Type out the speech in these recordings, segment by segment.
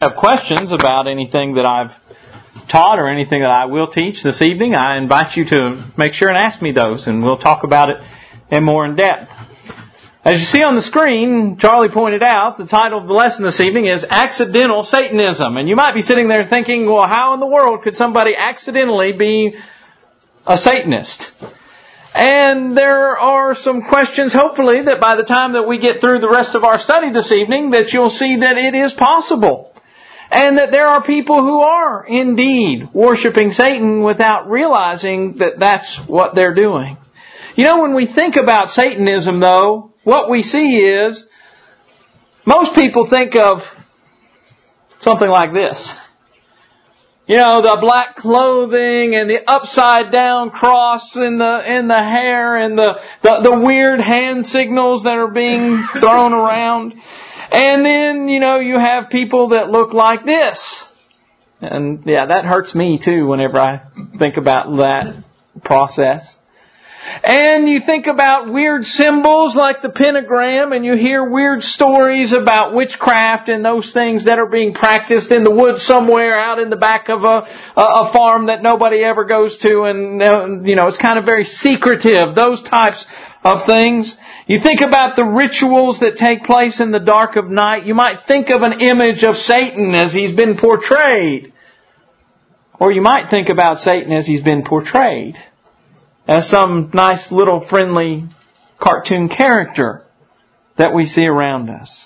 have questions about anything that I've taught or anything that I will teach this evening, I invite you to make sure and ask me those, and we'll talk about it in more in depth. As you see on the screen, Charlie pointed out, the title of the lesson this evening is Accidental Satanism. And you might be sitting there thinking, well, how in the world could somebody accidentally be a Satanist? And there are some questions, hopefully, that by the time that we get through the rest of our study this evening, that you'll see that it is possible. And that there are people who are indeed worshiping Satan without realizing that that's what they're doing. You know, when we think about Satanism, though, what we see is most people think of something like this. You know, the black clothing and the upside down cross in the hair and the weird hand signals that are being thrown around. And then, you know, you have people that look like this. And yeah, that hurts me too whenever I think about that process. And you think about weird symbols like the pentagram, and you hear weird stories about witchcraft and those things that are being practiced in the woods somewhere out in the back of a farm that nobody ever goes to, and you know, it's kind of very secretive, those types of things. You think about the rituals that take place in the dark of night. You might think of an image of Satan as he's been portrayed. Or you might think about Satan as he's been portrayed as some nice little friendly cartoon character that we see around us.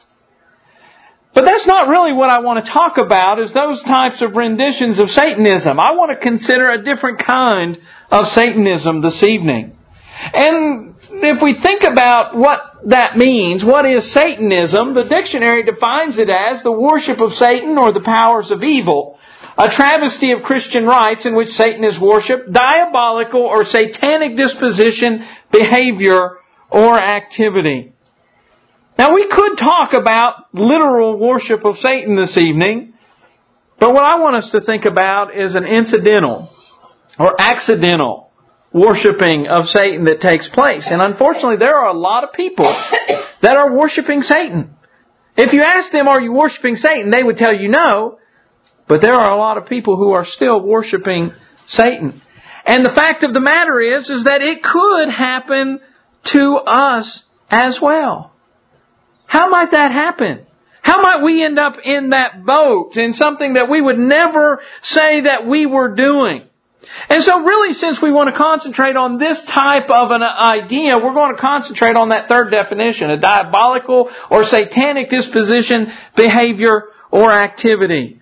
But that's not really what I want to talk about, is those types of renditions of Satanism. I want to consider a different kind of Satanism this evening. And if we think about what that means, what is Satanism? The dictionary defines it as the worship of Satan or the powers of evil, a travesty of Christian rites in which Satan is worshipped, diabolical or satanic disposition, behavior, or activity. Now, we could talk about literal worship of Satan this evening, but what I want us to think about is an incidental or accidental worshiping of Satan that takes place. And unfortunately, there are a lot of people that are worshiping Satan. If you ask them, are you worshiping Satan? They would tell you no. But there are a lot of people who are still worshiping Satan. And the fact of the matter is that it could happen to us as well. How might that happen? How might we end up in that boat, in something that we would never say that we were doing? And so really, since we want to concentrate on this type of an idea, we're going to concentrate on that third definition, a diabolical or satanic disposition, behavior, or activity.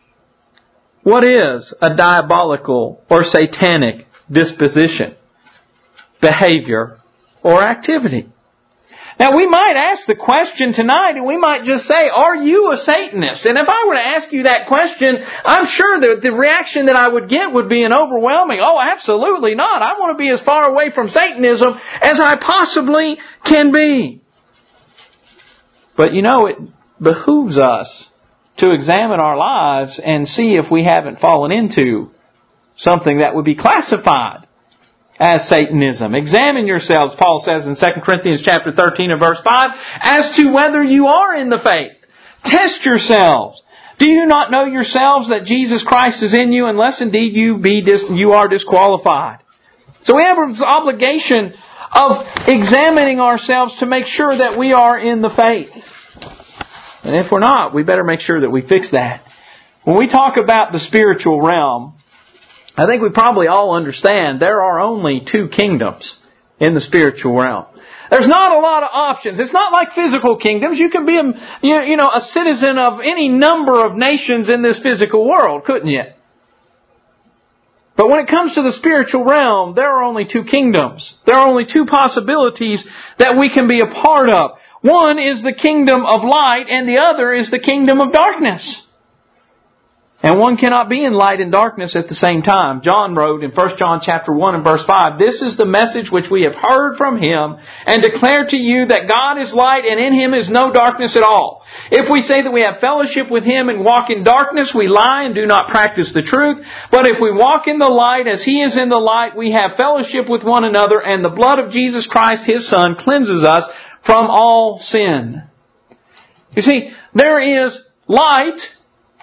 What is a diabolical or satanic disposition, behavior, or activity? Now, we might ask the question tonight, and we might just say, are you a Satanist? And if I were to ask you that question, I'm sure that the reaction that I would get would be an overwhelming, oh, absolutely not. I want to be as far away from Satanism as I possibly can be. But you know, it behooves us to examine our lives and see if we haven't fallen into something that would be classified as Satanism. Examine yourselves, Paul says in 2 Corinthians chapter 13 and verse 5, as to whether you are in the faith. Test yourselves. Do you not know yourselves that Jesus Christ is in you, unless indeed you are disqualified? So we have an obligation of examining ourselves to make sure that we are in the faith. And if we're not, we better make sure that we fix that. When we talk about the spiritual realm, I think we probably all understand there are only two kingdoms in the spiritual realm. There's not a lot of options. It's not like physical kingdoms. You can be a citizen of any number of nations in this physical world, couldn't you? But when it comes to the spiritual realm, there are only two kingdoms. There are only two possibilities that we can be a part of. One is the kingdom of light, and the other is the kingdom of darkness. And one cannot be in light and darkness at the same time. John wrote in 1 John chapter 1 and verse 5, "This is the message which we have heard from Him and declare to you that God is light and in Him is no darkness at all. If we say that we have fellowship with Him and walk in darkness, we lie and do not practice the truth. But if we walk in the light as He is in the light, we have fellowship with one another, and the blood of Jesus Christ, His Son, cleanses us from all sin." You see, there is light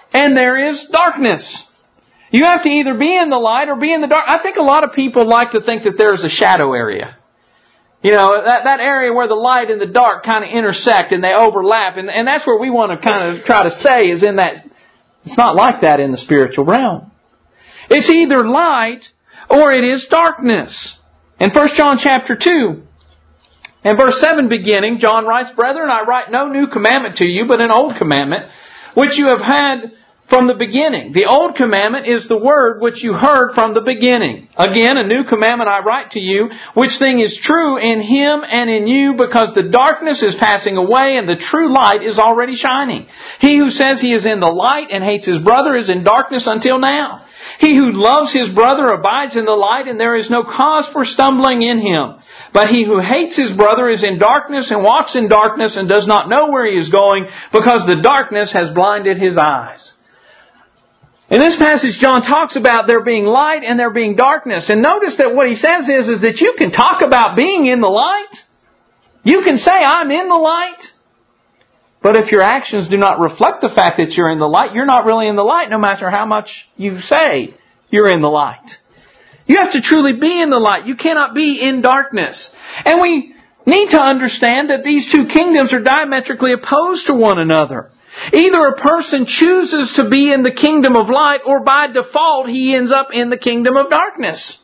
and there is darkness. You have to either be in the light or be in the dark. I think a lot of people like to think that there's a shadow area. You know, that area where the light and the dark kind of intersect and they overlap. And that's where we want to kind of try to stay, is in that. It's not like that in the spiritual realm. It's either light or it is darkness. In 1 John chapter 2, and verse 7 beginning, John writes, "Brethren, I write no new commandment to you, but an old commandment, which you have had from the beginning. The old commandment is the word which you heard from the beginning. Again, a new commandment I write to you, which thing is true in Him and in you, because the darkness is passing away and the true light is already shining. He who says he is in the light and hates his brother is in darkness until now. He who loves his brother abides in the light, and there is no cause for stumbling in him. But he who hates his brother is in darkness and walks in darkness and does not know where he is going, because the darkness has blinded his eyes." In this passage, John talks about there being light and there being darkness. And notice that what he says is that you can talk about being in the light. You can say, "I'm in the light." But if your actions do not reflect the fact that you're in the light, you're not really in the light, no matter how much you say you're in the light. You have to truly be in the light. You cannot be in darkness. And we need to understand that these two kingdoms are diametrically opposed to one another. Either a person chooses to be in the kingdom of light, or by default he ends up in the kingdom of darkness.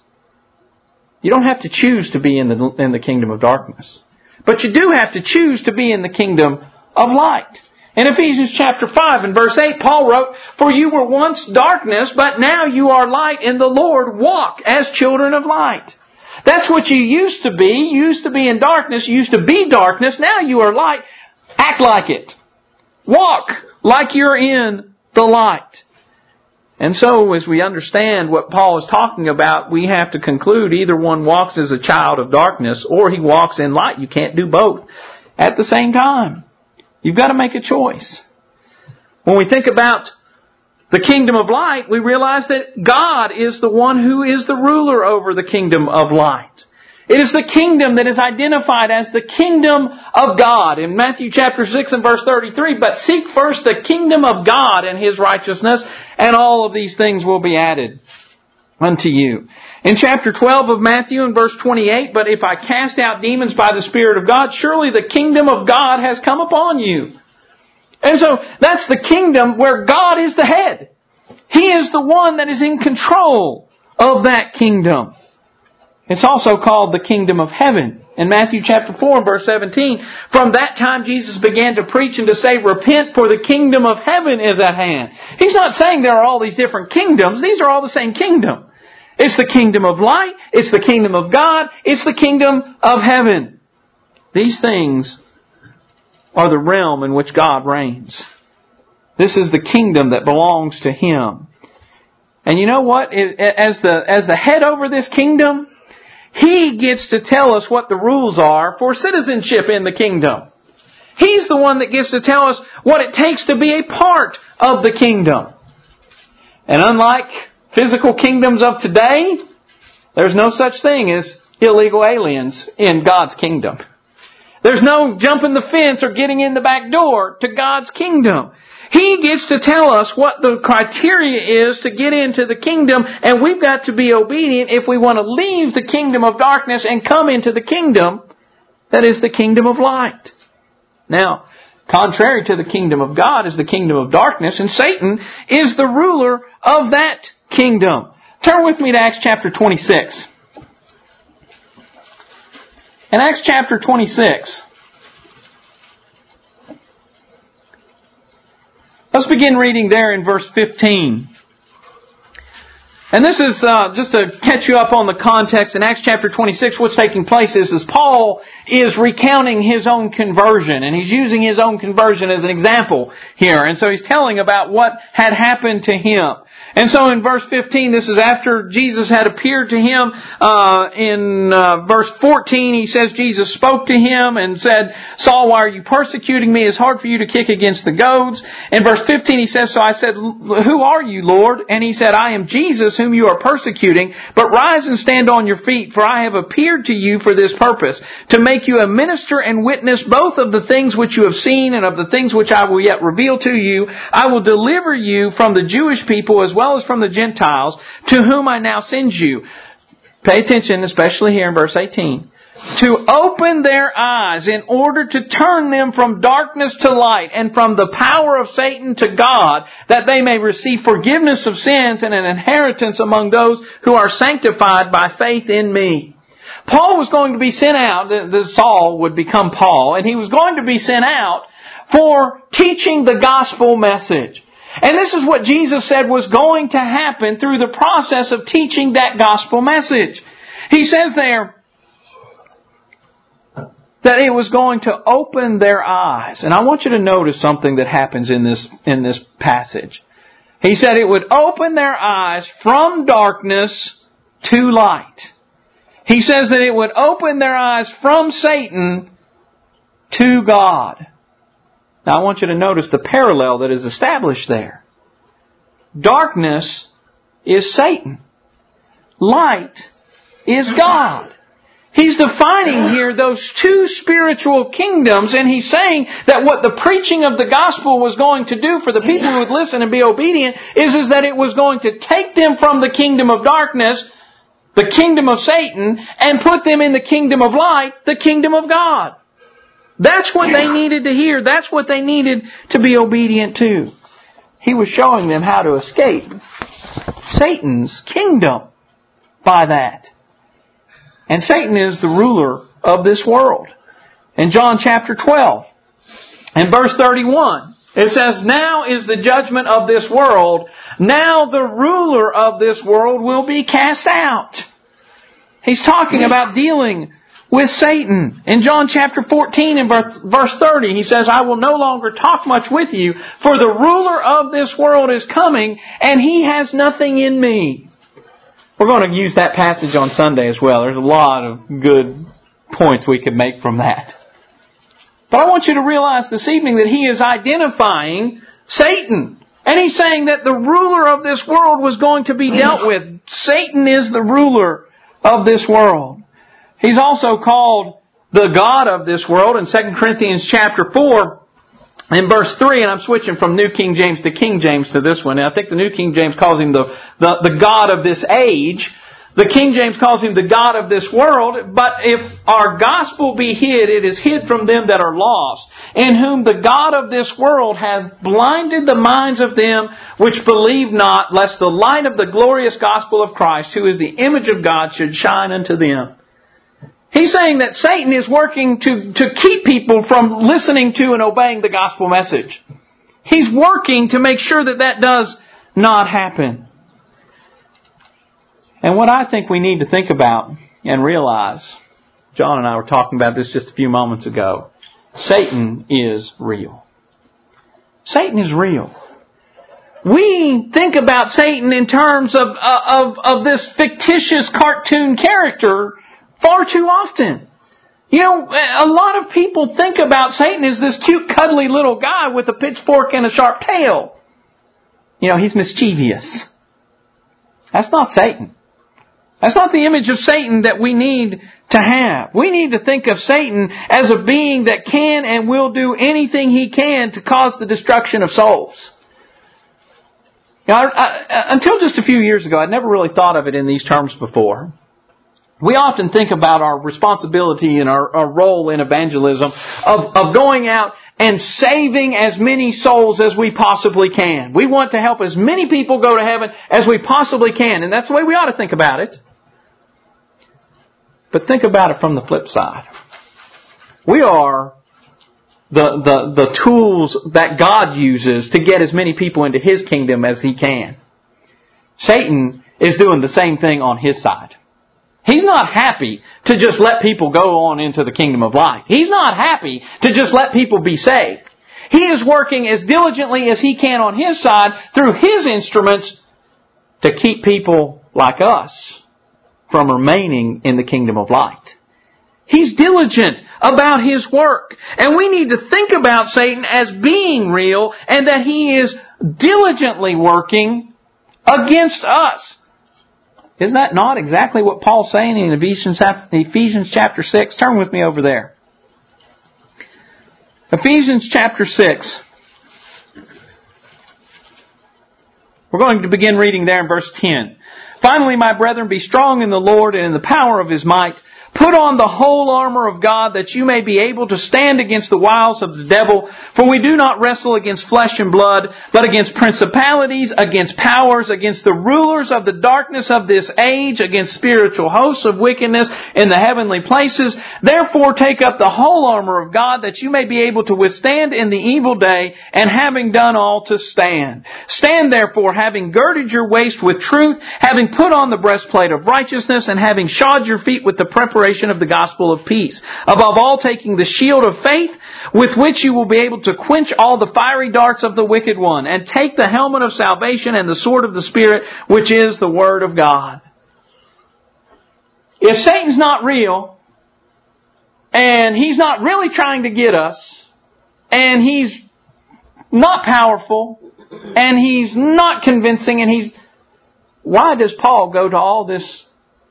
You don't have to choose to be in the kingdom of darkness. But you do have to choose to be in the kingdom of light. In Ephesians chapter 5 and verse 8, Paul wrote, "For you were once darkness, but now you are light in the Lord. Walk as children of light." That's what you used to be. You used to be in darkness. You used to be darkness. Now you are light. Act like it. Walk like you're in the light. And so, as we understand what Paul is talking about, we have to conclude either one walks as a child of darkness or he walks in light. You can't do both at the same time. You've got to make a choice. When we think about the kingdom of light, we realize that God is the one who is the ruler over the kingdom of light. It is the kingdom that is identified as the kingdom of God. In Matthew chapter 6 and verse 33, "But seek first the kingdom of God and His righteousness, and all of these things will be added unto you." In chapter 12 of Matthew and verse 28, "But if I cast out demons by the Spirit of God, surely the kingdom of God has come upon you." And so that's the kingdom where God is the head. He is the one that is in control of that kingdom. It's also called the kingdom of heaven. In Matthew chapter 4 and verse 17, "From that time Jesus began to preach and to say, 'Repent, for the kingdom of heaven is at hand.'" He's not saying there are all these different kingdoms. These are all the same kingdom. It's the kingdom of light. It's the kingdom of God. It's the kingdom of heaven. These things are the realm in which God reigns. This is the kingdom that belongs to Him. And you know what? As the head over this kingdom, He gets to tell us what the rules are for citizenship in the kingdom. He's the one that gets to tell us what it takes to be a part of the kingdom. And unlike physical kingdoms of today, there's no such thing as illegal aliens in God's kingdom. There's no jumping the fence or getting in the back door to God's kingdom. He gets to tell us what the criteria is to get into the kingdom, and we've got to be obedient if we want to leave the kingdom of darkness and come into the kingdom that is the kingdom of light. Now, contrary to the kingdom of God is the kingdom of darkness, and Satan is the ruler of that kingdom. Turn with me to Acts chapter 26. In Acts chapter 26, let's begin reading there in verse 15. And this is just to catch you up on the context. In Acts chapter 26, what's taking place is Paul is recounting his own conversion. And he's using his own conversion as an example here. And so he's telling about what had happened to him. And so in verse 15, this is after Jesus had appeared to him. In verse 14, he says Jesus spoke to him and said, Saul, why are you persecuting me? It's hard for you to kick against the goads. In verse 15, he says, so I said, who are you, Lord? And he said, I am Jesus whom you are persecuting, but rise and stand on your feet, for I have appeared to you for this purpose, to make you a minister and witness both of the things which you have seen and of the things which I will yet reveal to you. I will deliver you from the Jewish people as well as from the Gentiles, to whom I now send you. Pay attention, especially here in verse 18. To open their eyes in order to turn them from darkness to light and from the power of Satan to God, that they may receive forgiveness of sins and an inheritance among those who are sanctified by faith in me. Paul was going to be sent out, Saul would become Paul, and he was going to be sent out for teaching the gospel message. And this is what Jesus said was going to happen through the process of teaching that gospel message. He says there that it was going to open their eyes. And I want you to notice something that happens in this passage. He said it would open their eyes from darkness to light. He says that it would open their eyes from Satan to God. Now I want you to notice the parallel that is established there. Darkness is Satan. Light is God. He's defining here those two spiritual kingdoms, and he's saying that what the preaching of the gospel was going to do for the people who would listen and be obedient is that it was going to take them from the kingdom of darkness, the kingdom of Satan, and put them in the kingdom of light, the kingdom of God. That's what they needed to hear. That's what they needed to be obedient to. He was showing them how to escape Satan's kingdom by that. And Satan is the ruler of this world. In John chapter 12, in verse 31, it says, now is the judgment of this world. Now the ruler of this world will be cast out. He's talking about dealing with Satan. In John chapter 14 and verse 30, he says, I will no longer talk much with you, for the ruler of this world is coming, and he has nothing in me. We're going to use that passage on Sunday as well. There's a lot of good points we could make from that. But I want you to realize this evening that he is identifying Satan. And he's saying that the ruler of this world was going to be dealt with. Satan is the ruler of this world. He's also called the God of this world in 2 Corinthians chapter 4 in verse 3, and I'm switching from New King James to King James to this one. And I think the New King James calls him the God of this age. The King James calls him the God of this world. But if our gospel be hid, it is hid from them that are lost, in whom the God of this world has blinded the minds of them which believe not, lest the light of the glorious gospel of Christ, who is the image of God, should shine unto them. He's saying that Satan is working to keep people from listening to and obeying the gospel message. He's working to make sure that does not happen. And what I think we need to think about and realize, John and I were talking about this just a few moments ago, Satan is real. Satan is real. We think about Satan in terms of this fictitious cartoon character far too often. You know, a lot of people think about Satan as this cute, cuddly little guy with a pitchfork and a sharp tail. You know, he's mischievous. That's not Satan. That's not the image of Satan that we need to have. We need to think of Satan as a being that can and will do anything he can to cause the destruction of souls. Now, until just a few years ago, I'd never really thought of it in these terms before. We often think about our responsibility and our role in evangelism of going out and saving as many souls as we possibly can. We want to help as many people go to heaven as we possibly can. And that's the way we ought to think about it. But think about it from the flip side. We are the tools that God uses to get as many people into His kingdom as He can. Satan is doing the same thing on his side. He's not happy to just let people go on into the kingdom of light. He's not happy to just let people be saved. He is working as diligently as he can on his side through his instruments to keep people like us from remaining in the kingdom of light. He's diligent about His work. And we need to think about Satan as being real and that he is diligently working against us. Isn't that not exactly what Paul's saying in Ephesians chapter 6? Turn with me over there. Ephesians chapter 6. We're going to begin reading there in verse 10. Finally, my brethren, be strong in the Lord and in the power of His might. Put on the whole armor of God that you may be able to stand against the wiles of the devil. For we do not wrestle against flesh and blood, but against principalities, against powers, against the rulers of the darkness of this age, against spiritual hosts of wickedness in the heavenly places. Therefore take up the whole armor of God that you may be able to withstand in the evil day, and having done all to stand. Stand therefore, having girded your waist with truth, having put on the breastplate of righteousness, and having shod your feet with the preparation of the gospel of peace. Above all, taking the shield of faith, with which you will be able to quench all the fiery darts of the wicked one, and take the helmet of salvation and the sword of the Spirit, which is the Word of God. If Satan's not real, and he's not really trying to get us, and he's not powerful, and he's not convincing, why does Paul go to all this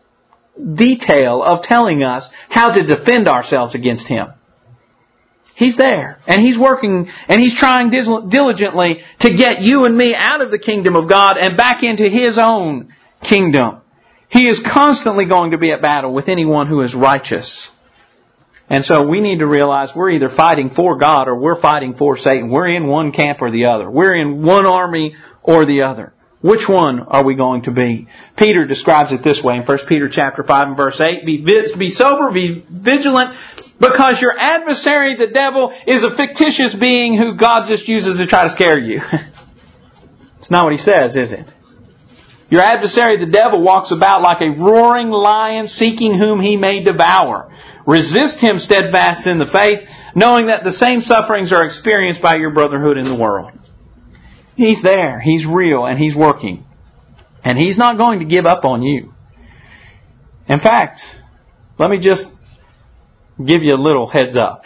detail of telling us how to defend ourselves against him? He's there, and He's working, and He's trying diligently to get you and me out of the kingdom of God and back into His own kingdom. He is constantly going to be at battle with anyone who is righteous. And so we need to realize we're either fighting for God or we're fighting for Satan. We're in one camp or the other. We're in one army or the other. Which one are we going to be? Peter describes it this way in 1 Peter chapter 5 and verse 8. Be sober, be vigilant, because your adversary, the devil, is a fictitious being who God just uses to try to scare you. It's not what he says, is it? Your adversary, the devil, walks about like a roaring lion seeking whom he may devour. Resist him steadfast in the faith, knowing that the same sufferings are experienced by your brotherhood in the world. He's there. He's real and He's working. And He's not going to give up on you. In fact, let me just give you a little heads up.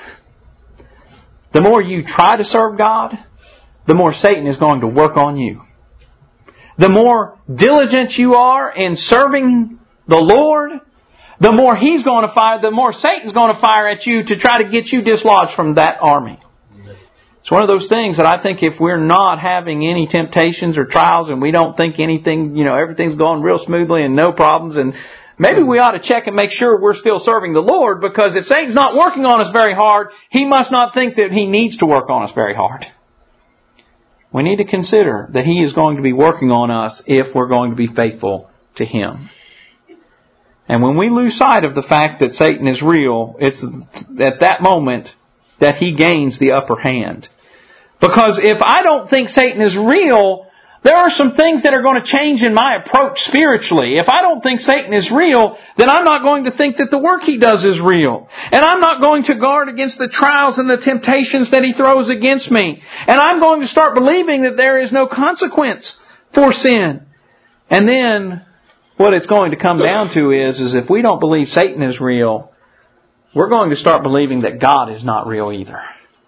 The more you try to serve God, the more Satan is going to work on you. The more diligent you are in serving the Lord, the more he's going to fire, the more Satan's going to fire at you to try to get you dislodged from that army. It's one of those things that I think if we're not having any temptations or trials and we don't think anything, everything's going real smoothly and no problems, and maybe we ought to check and make sure we're still serving the Lord, because if Satan's not working on us very hard, he must not think that he needs to work on us very hard. We need to consider that he is going to be working on us if we're going to be faithful to him. And when we lose sight of the fact that Satan is real, it's at that moment that he gains the upper hand. Because if I don't think Satan is real, there are some things that are going to change in my approach spiritually. If I don't think Satan is real, then I'm not going to think that the work he does is real. And I'm not going to guard against the trials and the temptations that he throws against me. And I'm going to start believing that there is no consequence for sin. And then what it's going to come down to is if we don't believe Satan is real, we're going to start believing that God is not real either.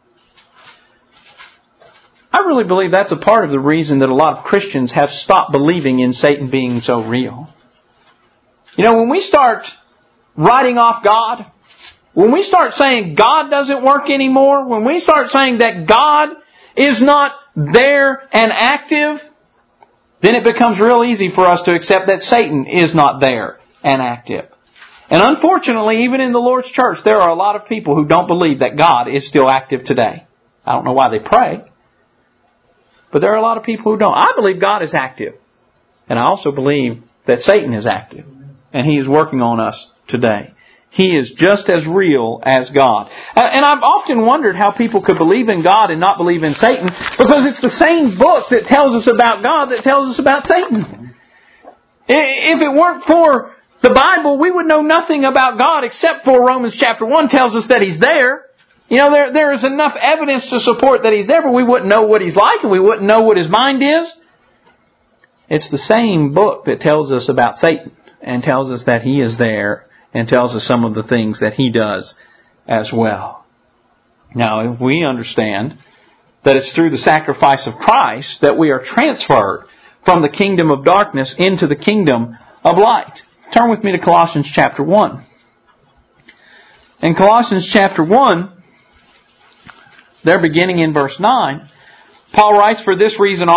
I really believe that's a part of the reason that a lot of Christians have stopped believing in Satan being so real. When we start writing off God, when we start saying God doesn't work anymore, when we start saying that God is not there and active, then it becomes real easy for us to accept that Satan is not there and active. And unfortunately, even in the Lord's church, there are a lot of people who don't believe that God is still active today. I don't know why they pray, but there are a lot of people who don't. I believe God is active. And I also believe that Satan is active. And he is working on us today. He is just as real as God. And I've often wondered how people could believe in God and not believe in Satan, because it's the same book that tells us about God that tells us about Satan. If it weren't for the Bible, we would know nothing about God except for Romans chapter 1 tells us that He's there. There is enough evidence to support that He's there, but we wouldn't know what He's like and we wouldn't know what His mind is. It's the same book that tells us about Satan and tells us that he is there and tells us some of the things that he does as well. Now, if we understand that it's through the sacrifice of Christ that we are transferred from the kingdom of darkness into the kingdom of light. Turn with me to Colossians chapter 1. In Colossians chapter 1, there beginning in verse 9, Paul writes, For this reason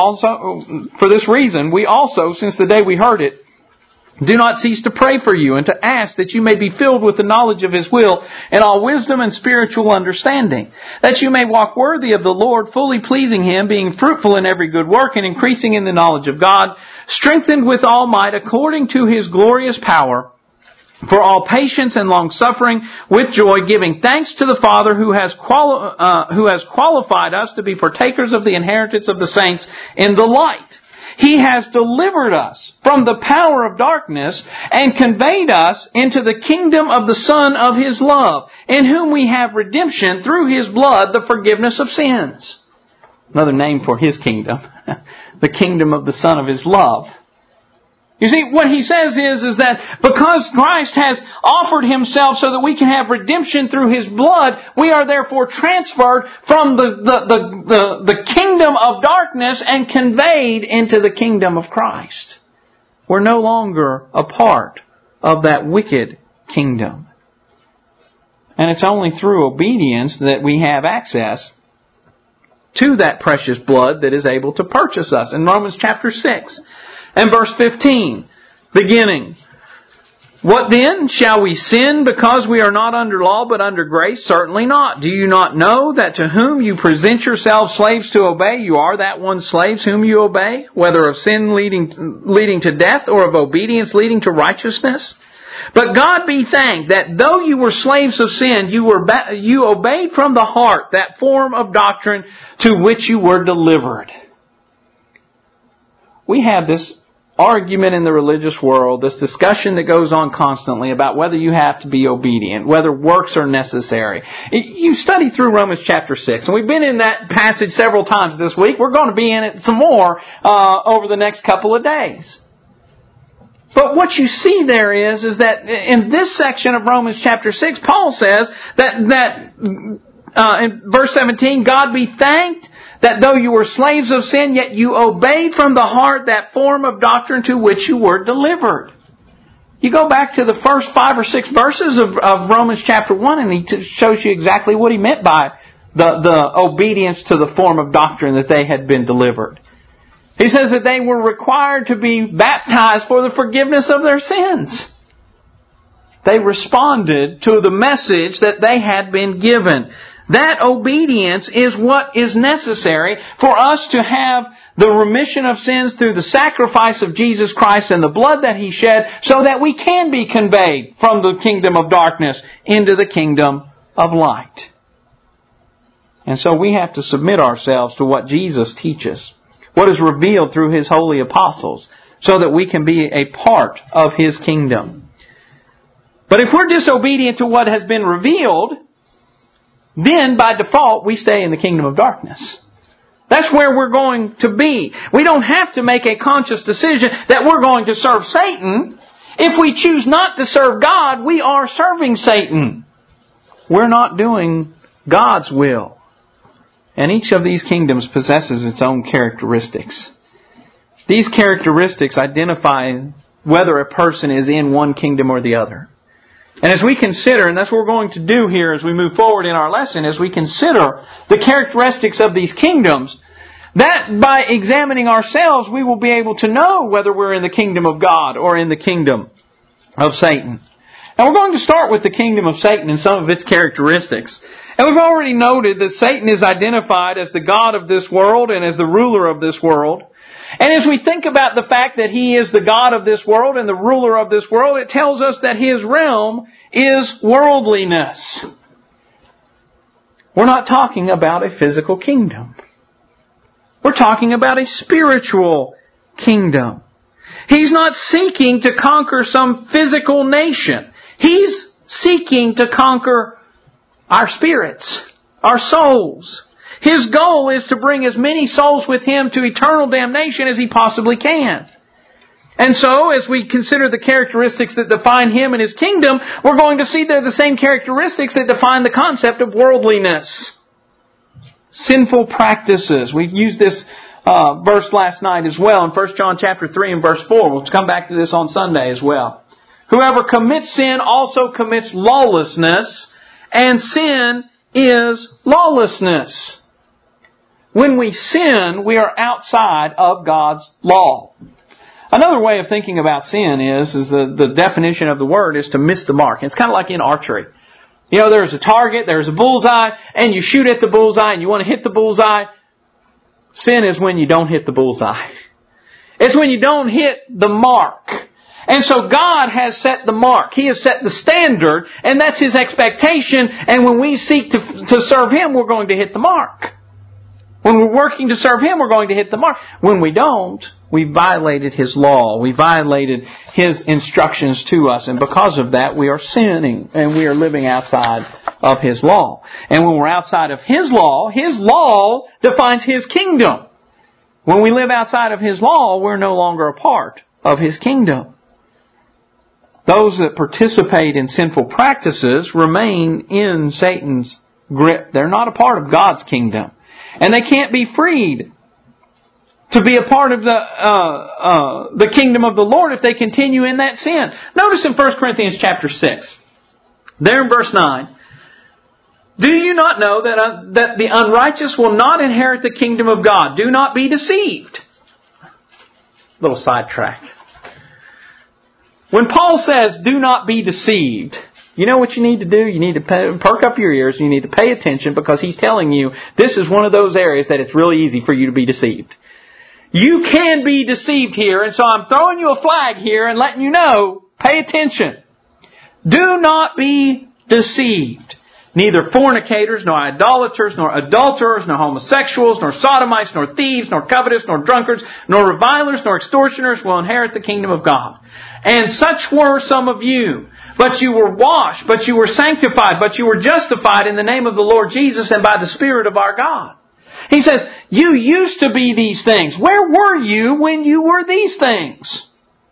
we also, since the day we heard it, do not cease to pray for you and to ask that you may be filled with the knowledge of His will and all wisdom and spiritual understanding, that you may walk worthy of the Lord, fully pleasing Him, being fruitful in every good work and increasing in the knowledge of God, strengthened with all might according to His glorious power, for all patience and long-suffering with joy, giving thanks to the Father who has qualified us to be partakers of the inheritance of the saints in the light. He has delivered us from the power of darkness and conveyed us into the kingdom of the Son of His love, in whom we have redemption through His blood, the forgiveness of sins. Another name for His kingdom, the kingdom of the Son of His love. You see, what he says is that because Christ has offered Himself so that we can have redemption through His blood, we are therefore transferred from the kingdom of darkness and conveyed into the kingdom of Christ. We're no longer a part of that wicked kingdom. And it's only through obedience that we have access to that precious blood that is able to purchase us. In Romans chapter 6 and verse 15, beginning, What then? Shall we sin because we are not under law but under grace? Certainly not. Do you not know that to whom you present yourselves slaves to obey, you are that one slaves whom you obey, whether of sin leading to death or of obedience leading to righteousness? But God be thanked that though you were slaves of sin, you obeyed from the heart that form of doctrine to which you were delivered. We have this argument in the religious world, this discussion that goes on constantly about whether you have to be obedient, whether works are necessary. You study through Romans chapter 6, and we've been in that passage several times this week. We're going to be in it some more over the next couple of days. But what you see there is that in this section of Romans chapter 6, Paul says that in verse 17, God be thanked that though you were slaves of sin, yet you obeyed from the heart that form of doctrine to which you were delivered. You go back to the first 5 or 6 verses of Romans chapter 1, and he shows you exactly what he meant by the obedience to the form of doctrine that they had been delivered. He says that they were required to be baptized for the forgiveness of their sins. They responded to the message that they had been given. That obedience is what is necessary for us to have the remission of sins through the sacrifice of Jesus Christ and the blood that He shed, so that we can be conveyed from the kingdom of darkness into the kingdom of light. And so we have to submit ourselves to what Jesus teaches, what is revealed through His holy apostles, so that we can be a part of His kingdom. But if we're disobedient to what has been revealed, then by default we stay in the kingdom of darkness. That's where we're going to be. We don't have to make a conscious decision that we're going to serve Satan. If we choose not to serve God, we are serving Satan. We're not doing God's will. And each of these kingdoms possesses its own characteristics. These characteristics identify whether a person is in one kingdom or the other. And as we consider, and that's what we're going to do here as we move forward in our lesson, as we consider the characteristics of these kingdoms, that by examining ourselves, we will be able to know whether we're in the kingdom of God or in the kingdom of Satan. And we're going to start with the kingdom of Satan and some of its characteristics. And we've already noted that Satan is identified as the god of this world and as the ruler of this world. And as we think about the fact that he is the God of this world and the ruler of this world, it tells us that his realm is worldliness. We're not talking about a physical kingdom. We're talking about a spiritual kingdom. He's not seeking to conquer some physical nation. He's seeking to conquer our spirits, our souls. His goal is to bring as many souls with Him to eternal damnation as He possibly can. And so, as we consider the characteristics that define Him and His kingdom, we're going to see they're the same characteristics that define the concept of worldliness. Sinful practices. We used this verse last night as well in 1 John chapter 3 and verse 4. We'll come back to this on Sunday as well. Whoever commits sin also commits lawlessness, and sin is lawlessness. When we sin, we are outside of God's law. Another way of thinking about sin is the definition of the word is to miss the mark. It's kind of like in archery. You know, there's a target, there's a bullseye, and you shoot at the bullseye and you want to hit the bullseye. Sin is when you don't hit the bullseye. It's when you don't hit the mark. And so God has set the mark. He has set the standard, and that's His expectation. And when we seek to serve Him, we're going to hit the mark. When we're working to serve Him, we're going to hit the mark. When we don't, we violated His law. We violated His instructions to us. And because of that, we are sinning, and we are living outside of His law. And when we're outside of His law defines His kingdom. When we live outside of His law, we're no longer a part of His kingdom. Those that participate in sinful practices remain in Satan's grip. They're not a part of God's kingdom. And they can't be freed to be a part of the kingdom of the Lord if they continue in that sin. Notice in 1 Corinthians chapter 6, there in verse 9, do you not know that the unrighteous will not inherit the kingdom of God? Do not be deceived. Little sidetrack. When Paul says, do not be deceived, you know what you need to do? You need to perk up your ears. You need to pay attention because he's telling you this is one of those areas that it's really easy for you to be deceived. You can be deceived here, and so I'm throwing you a flag here and letting you know, pay attention. Do not be deceived. Neither fornicators, nor idolaters, nor adulterers, nor homosexuals, nor sodomites, nor thieves, nor covetous, nor drunkards, nor revilers, nor extortioners will inherit the kingdom of God. And such were some of you. But you were washed, but you were sanctified, but you were justified in the name of the Lord Jesus and by the Spirit of our God. He says, you used to be these things. Where were you when you were these things?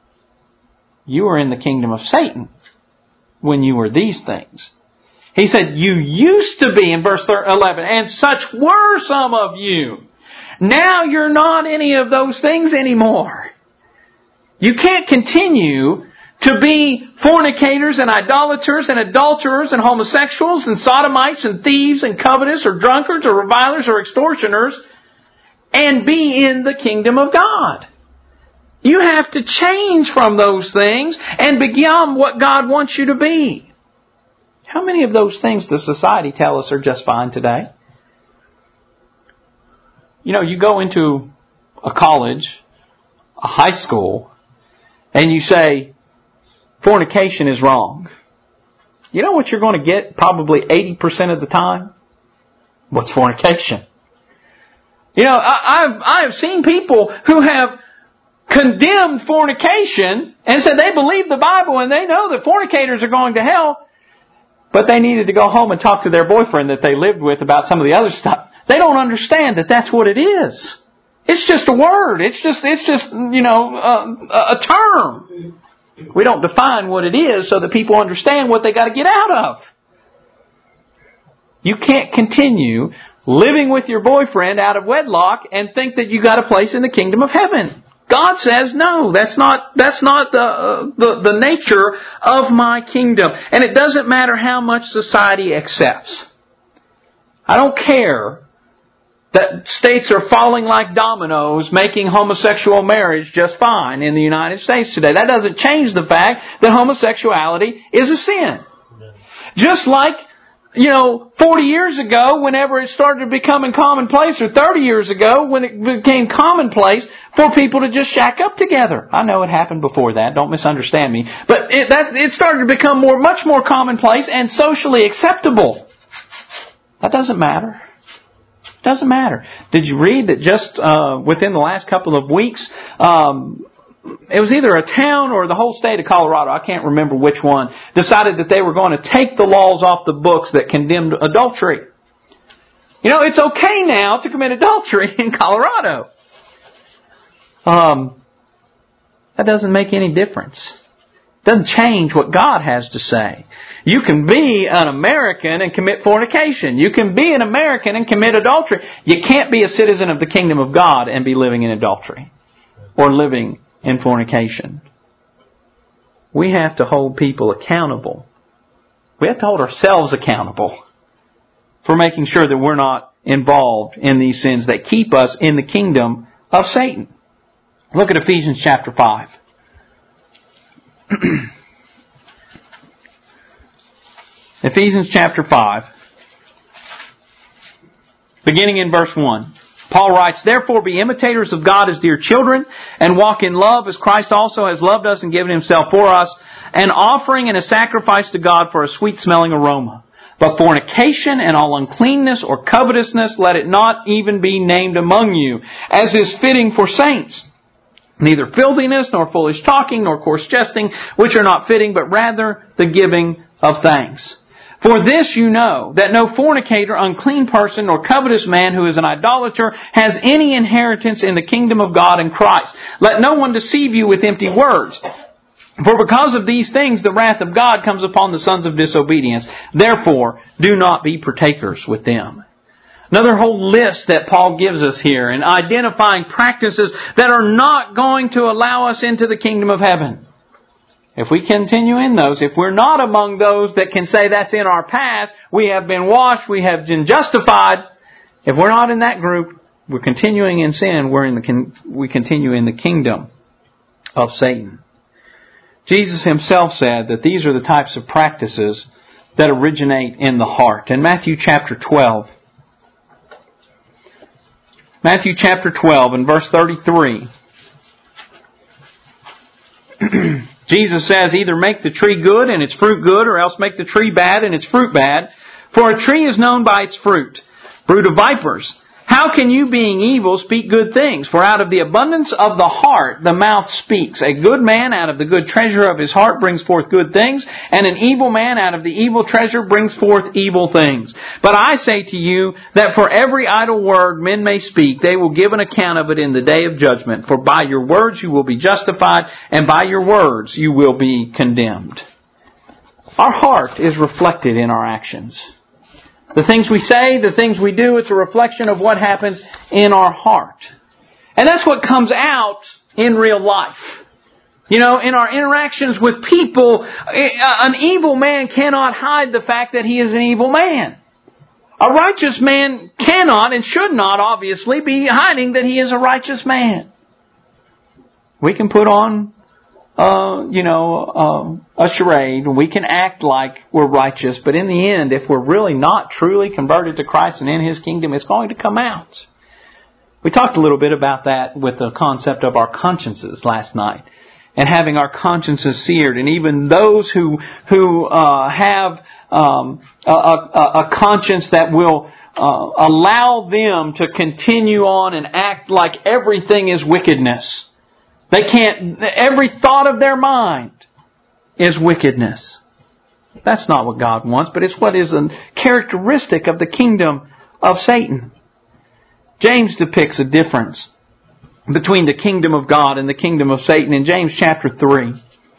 You were in the kingdom of Satan when you were these things. He said, you used to be, in verse 11, and such were some of you. Now you're not any of those things anymore. You can't continue to be fornicators and idolaters and adulterers and homosexuals and sodomites and thieves and covetous or drunkards or revilers or extortioners and be in the kingdom of God. You have to change from those things and become what God wants you to be. How many of those things does society tell us are just fine today? You know, you go into a college, a high school, and you say, fornication is wrong. You know what you're going to get probably 80% of the time? What's fornication? You know, I have seen people who have condemned fornication and said they believe the Bible and they know that fornicators are going to hell, but they needed to go home and talk to their boyfriend that they lived with about some of the other stuff. They don't understand that that's what it is. It's just a word. It's just you know, a term. We don't define what it is so that people understand what they got to get out of. You can't continue living with your boyfriend out of wedlock and think that you got a place in the kingdom of heaven. God says, no, that's not the nature of my kingdom. And it doesn't matter how much society accepts. I don't care that states are falling like dominoes, making homosexual marriage just fine in the United States today. That doesn't change the fact that homosexuality is a sin. Just like, 40 years ago, whenever it started becoming commonplace, or 30 years ago, when it became commonplace for people to just shack up together. I know it happened before that, don't misunderstand me. But it started to become much more commonplace and socially acceptable. That doesn't matter. It doesn't matter. Did you read that just within the last couple of weeks, it was either a town or the whole state of Colorado, I can't remember which one, decided that they were going to take the laws off the books that condemned adultery. It's okay now to commit adultery in Colorado. And That doesn't make any difference. It doesn't change what God has to say. You can be an American and commit fornication. You can be an American and commit adultery. You can't be a citizen of the kingdom of God and be living in adultery or living in fornication. We have to hold people accountable. We have to hold ourselves accountable for making sure that we're not involved in these sins that keep us in the kingdom of Satan. Look at Ephesians chapter 5. Ephesians chapter 5, beginning in verse 1. Paul writes, "Therefore be imitators of God as dear children, and walk in love as Christ also has loved us and given Himself for us, an offering and a sacrifice to God for a sweet-smelling aroma. But fornication and all uncleanness or covetousness, let it not even be named among you, as is fitting for saints. Neither filthiness, nor foolish talking, nor coarse jesting, which are not fitting, but rather the giving of thanks. For this you know, that no fornicator, unclean person, nor covetous man who is an idolater has any inheritance in the kingdom of God and Christ. Let no one deceive you with empty words. For because of these things the wrath of God comes upon the sons of disobedience. Therefore, do not be partakers with them." Another whole list that Paul gives us here in identifying practices that are not going to allow us into the kingdom of heaven. If we continue in those, if we're not among those that can say that's in our past, we have been washed, we have been justified. If we're not in that group, we're continuing in sin, we continue in the kingdom of Satan. Jesus Himself said that these are the types of practices that originate in the heart. In Matthew chapter 12, and verse 33, Jesus says, "Either make the tree good and its fruit good, or else make the tree bad and its fruit bad. For a tree is known by its fruit. Brood of vipers, how can you, being evil, speak good things? For out of the abundance of the heart the mouth speaks. A good man out of the good treasure of his heart brings forth good things, and an evil man out of the evil treasure brings forth evil things. But I say to you that for every idle word men may speak, they will give an account of it in the day of judgment. For by your words you will be justified, and by your words you will be condemned." Our heart is reflected in our actions. The things we say, the things we do, it's a reflection of what happens in our heart. And that's what comes out in real life. In our interactions with people, an evil man cannot hide the fact that he is an evil man. A righteous man cannot and should not, obviously, be hiding that he is a righteous man. We can put on a charade. We can act like we're righteous, but in the end, if we're really not truly converted to Christ and in His kingdom, it's going to come out. We talked a little bit about that with the concept of our consciences last night, and having our consciences seared. And even those who have a conscience that will allow them to continue on and act like everything is wickedness. They can't, every thought of their mind is wickedness. That's not what God wants, but it's what is a characteristic of the kingdom of Satan. James depicts a difference between the kingdom of God and the kingdom of Satan in James chapter 3.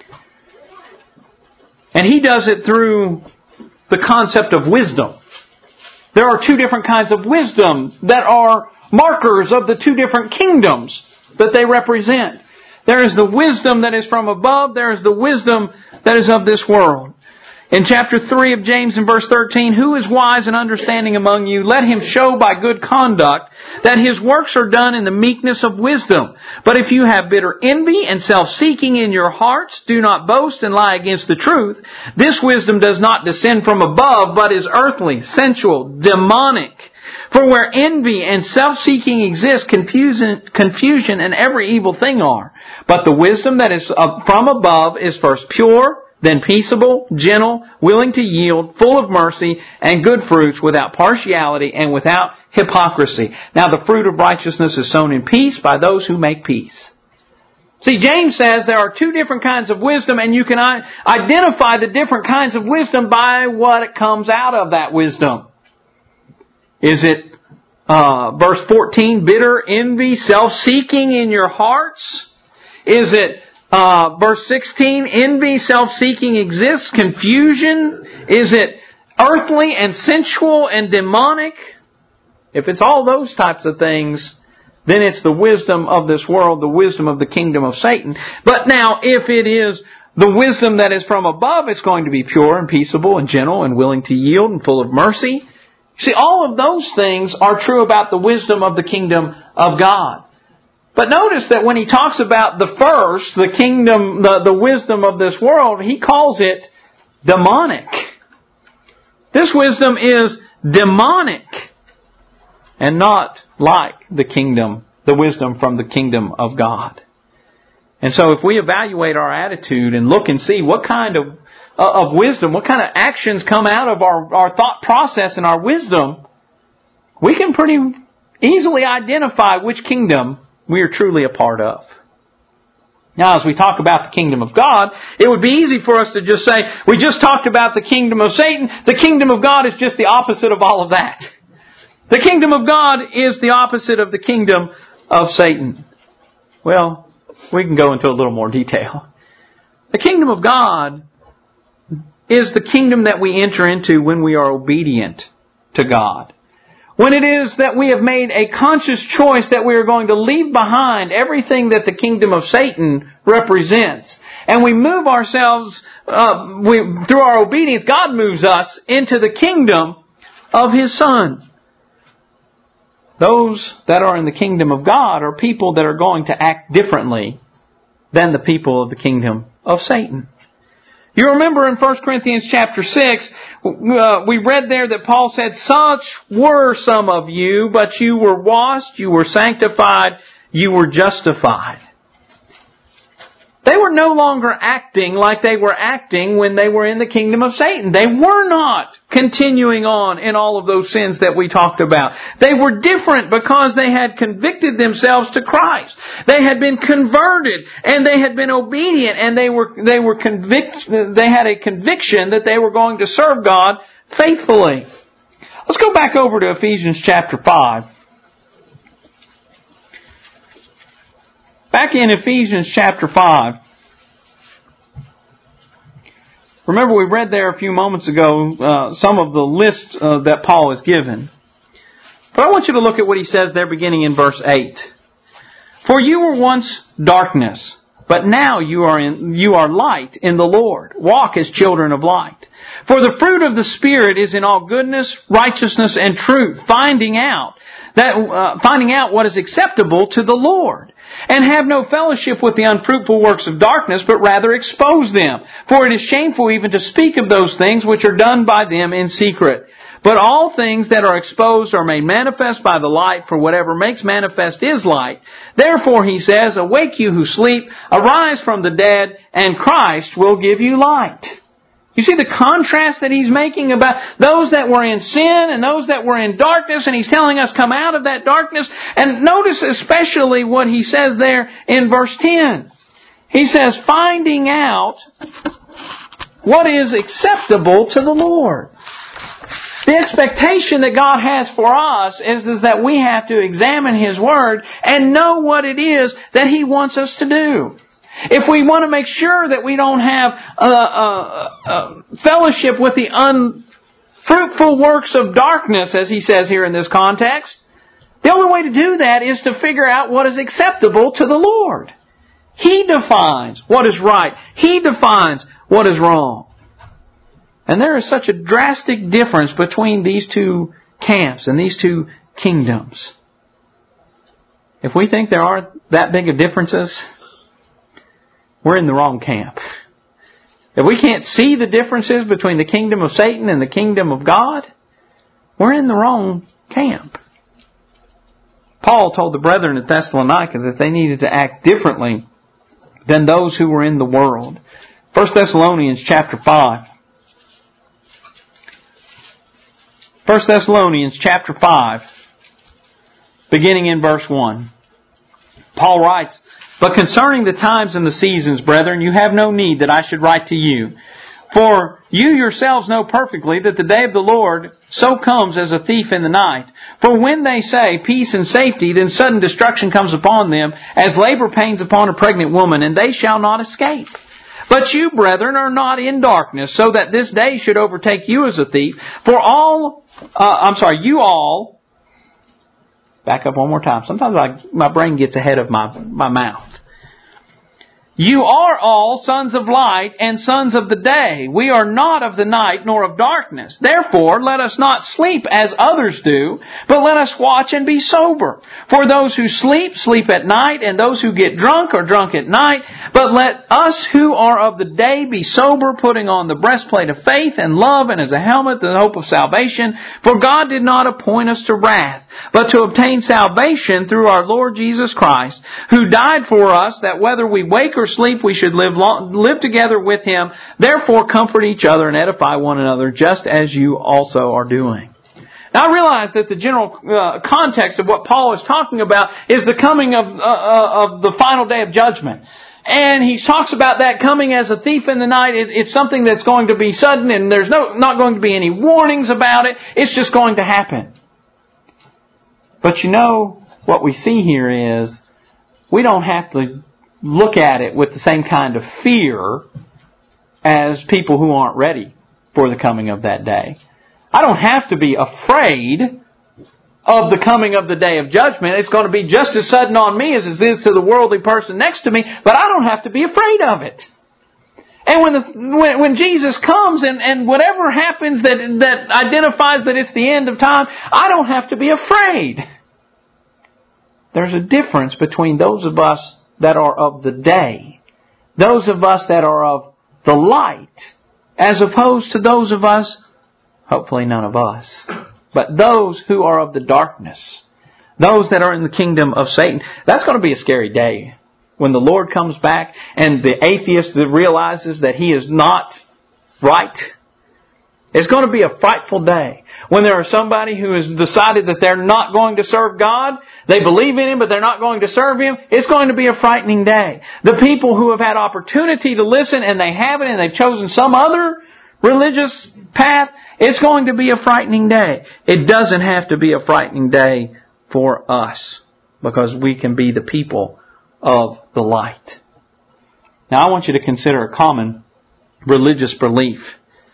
And he does it through the concept of wisdom. There are two different kinds of wisdom that are markers of the two different kingdoms that they represent. There is the wisdom that is from above. There is the wisdom that is of this world. In chapter 3 of James in verse 13, "Who is wise and understanding among you? Let him show by good conduct that his works are done in the meekness of wisdom. But if you have bitter envy and self-seeking in your hearts, do not boast and lie against the truth. This wisdom does not descend from above, but is earthly, sensual, demonic. For where envy and self-seeking exist, confusion and every evil thing are. But the wisdom that is from above is first pure, then peaceable, gentle, willing to yield, full of mercy and good fruits, without partiality and without hypocrisy. Now the fruit of righteousness is sown in peace by those who make peace." See, James says there are two different kinds of wisdom, and you can identify the different kinds of wisdom by what comes out of that wisdom. Is it, verse 14, bitter envy, self-seeking in your hearts? Is it Verse 16, envy, self-seeking exists. Confusion, is it earthly and sensual and demonic? If it's all those types of things, then it's the wisdom of this world, the wisdom of the kingdom of Satan. But now, if it is the wisdom that is from above, it's going to be pure and peaceable and gentle and willing to yield and full of mercy. See, all of those things are true about the wisdom of the kingdom of God. But notice that when he talks about the first, the kingdom, the wisdom of this world, he calls it demonic. This wisdom is demonic and not like the kingdom, the wisdom from the kingdom of God. And so if we evaluate our attitude and look and see what kind of wisdom, what kind of actions come out of our thought process and our wisdom, we can pretty easily identify which kingdom we are truly a part of. Now, as we talk about the kingdom of God, it would be easy for us to just say, we just talked about the kingdom of Satan. The kingdom of God is just the opposite of all of that. The kingdom of God is the opposite of the kingdom of Satan. Well, we can go into a little more detail. The kingdom of God is the kingdom that we enter into when we are obedient to God. When it is that we have made a conscious choice that we are going to leave behind everything that the kingdom of Satan represents. And we move ourselves, through our obedience, God moves us into the kingdom of His Son. Those that are in the kingdom of God are people that are going to act differently than the people of the kingdom of Satan. You remember in 1 Corinthians chapter 6, we read there that Paul said, such were some of you, but you were washed, you were sanctified, you were justified. They were no longer acting like they were acting when they were in the kingdom of Satan. They were not continuing on in all of those sins that we talked about. They were different because they had convicted themselves to Christ. They had been converted and they had been obedient, and they had a conviction that they were going to serve God faithfully. Let's go back over to Ephesians chapter 5. Back in Ephesians chapter 5, remember we read there a few moments ago some of the list that Paul has given. But I want you to look at what he says there beginning in verse 8. For you were once darkness, but now you are light in the Lord. Walk as children of light. For the fruit of the Spirit is in all goodness, righteousness, and truth, finding out what is acceptable to the Lord. And have no fellowship with the unfruitful works of darkness, but rather expose them. For it is shameful even to speak of those things which are done by them in secret. But all things that are exposed are made manifest by the light, for whatever makes manifest is light. Therefore, he says, awake you who sleep, arise from the dead, and Christ will give you light. You see the contrast that he's making about those that were in sin and those that were in darkness, and he's telling us come out of that darkness. And notice especially what he says there in verse 10. He says, finding out what is acceptable to the Lord. The expectation that God has for us is that we have to examine His Word and know what it is that He wants us to do. If we want to make sure that we don't have fellowship with the unfruitful works of darkness, as he says here in this context, the only way to do that is to figure out what is acceptable to the Lord. He defines what is right. He defines what is wrong. And there is such a drastic difference between these two camps and these two kingdoms. If we think there aren't that big of differences, we're in the wrong camp. If we can't see the differences between the kingdom of Satan and the kingdom of God, we're in the wrong camp. Paul told the brethren at Thessalonica that they needed to act differently than those who were in the world. 1 Thessalonians chapter 5. 1 Thessalonians chapter 5, beginning in verse 1. Paul writes, but concerning the times and the seasons, brethren, you have no need that I should write to you. For you yourselves know perfectly that the day of the Lord so comes as a thief in the night. For when they say peace and safety, then sudden destruction comes upon them, as labor pains upon a pregnant woman, and they shall not escape. But you, brethren, are not in darkness, so that this day should overtake you as a thief. You all. Back up one more time. Sometimes my brain gets ahead of my mouth. You are all sons of light and sons of the day. We are not of the night nor of darkness. Therefore, let us not sleep as others do, but let us watch and be sober. For those who sleep, sleep at night, and those who get drunk are drunk at night. But let us who are of the day be sober, putting on the breastplate of faith and love, and as a helmet the hope of salvation. For God did not appoint us to wrath, but to obtain salvation through our Lord Jesus Christ, who died for us, that whether we wake or sleep we should live together with Him. Therefore comfort each other and edify one another, just as you also are doing. Now I realize that the general context of what Paul is talking about is the coming of the final day of judgment. And he talks about that coming as a thief in the night. It's something that's going to be sudden, and there's not going to be any warnings about it. It's just going to happen. But you know, what we see here is we don't have to look at it with the same kind of fear as people who aren't ready for the coming of that day. I don't have to be afraid of the coming of the day of judgment. It's going to be just as sudden on me as it is to the worldly person next to me, but I don't have to be afraid of it. And when Jesus comes and whatever happens that identifies that it's the end of time, I don't have to be afraid. There's a difference between those of us that are of the day, those of us that are of the light, as opposed to those of us, hopefully none of us, but those who are of the darkness, those that are in the kingdom of Satan. That's going to be a scary day when the Lord comes back and the atheist realizes that he is not right. It's going to be a frightful day. When there is somebody who has decided that they're not going to serve God, they believe in Him, but they're not going to serve Him, it's going to be a frightening day. The people who have had opportunity to listen and they haven't, and they've chosen some other religious path, it's going to be a frightening day. It doesn't have to be a frightening day for us, because we can be the people of the light. Now I want you to consider a common religious belief.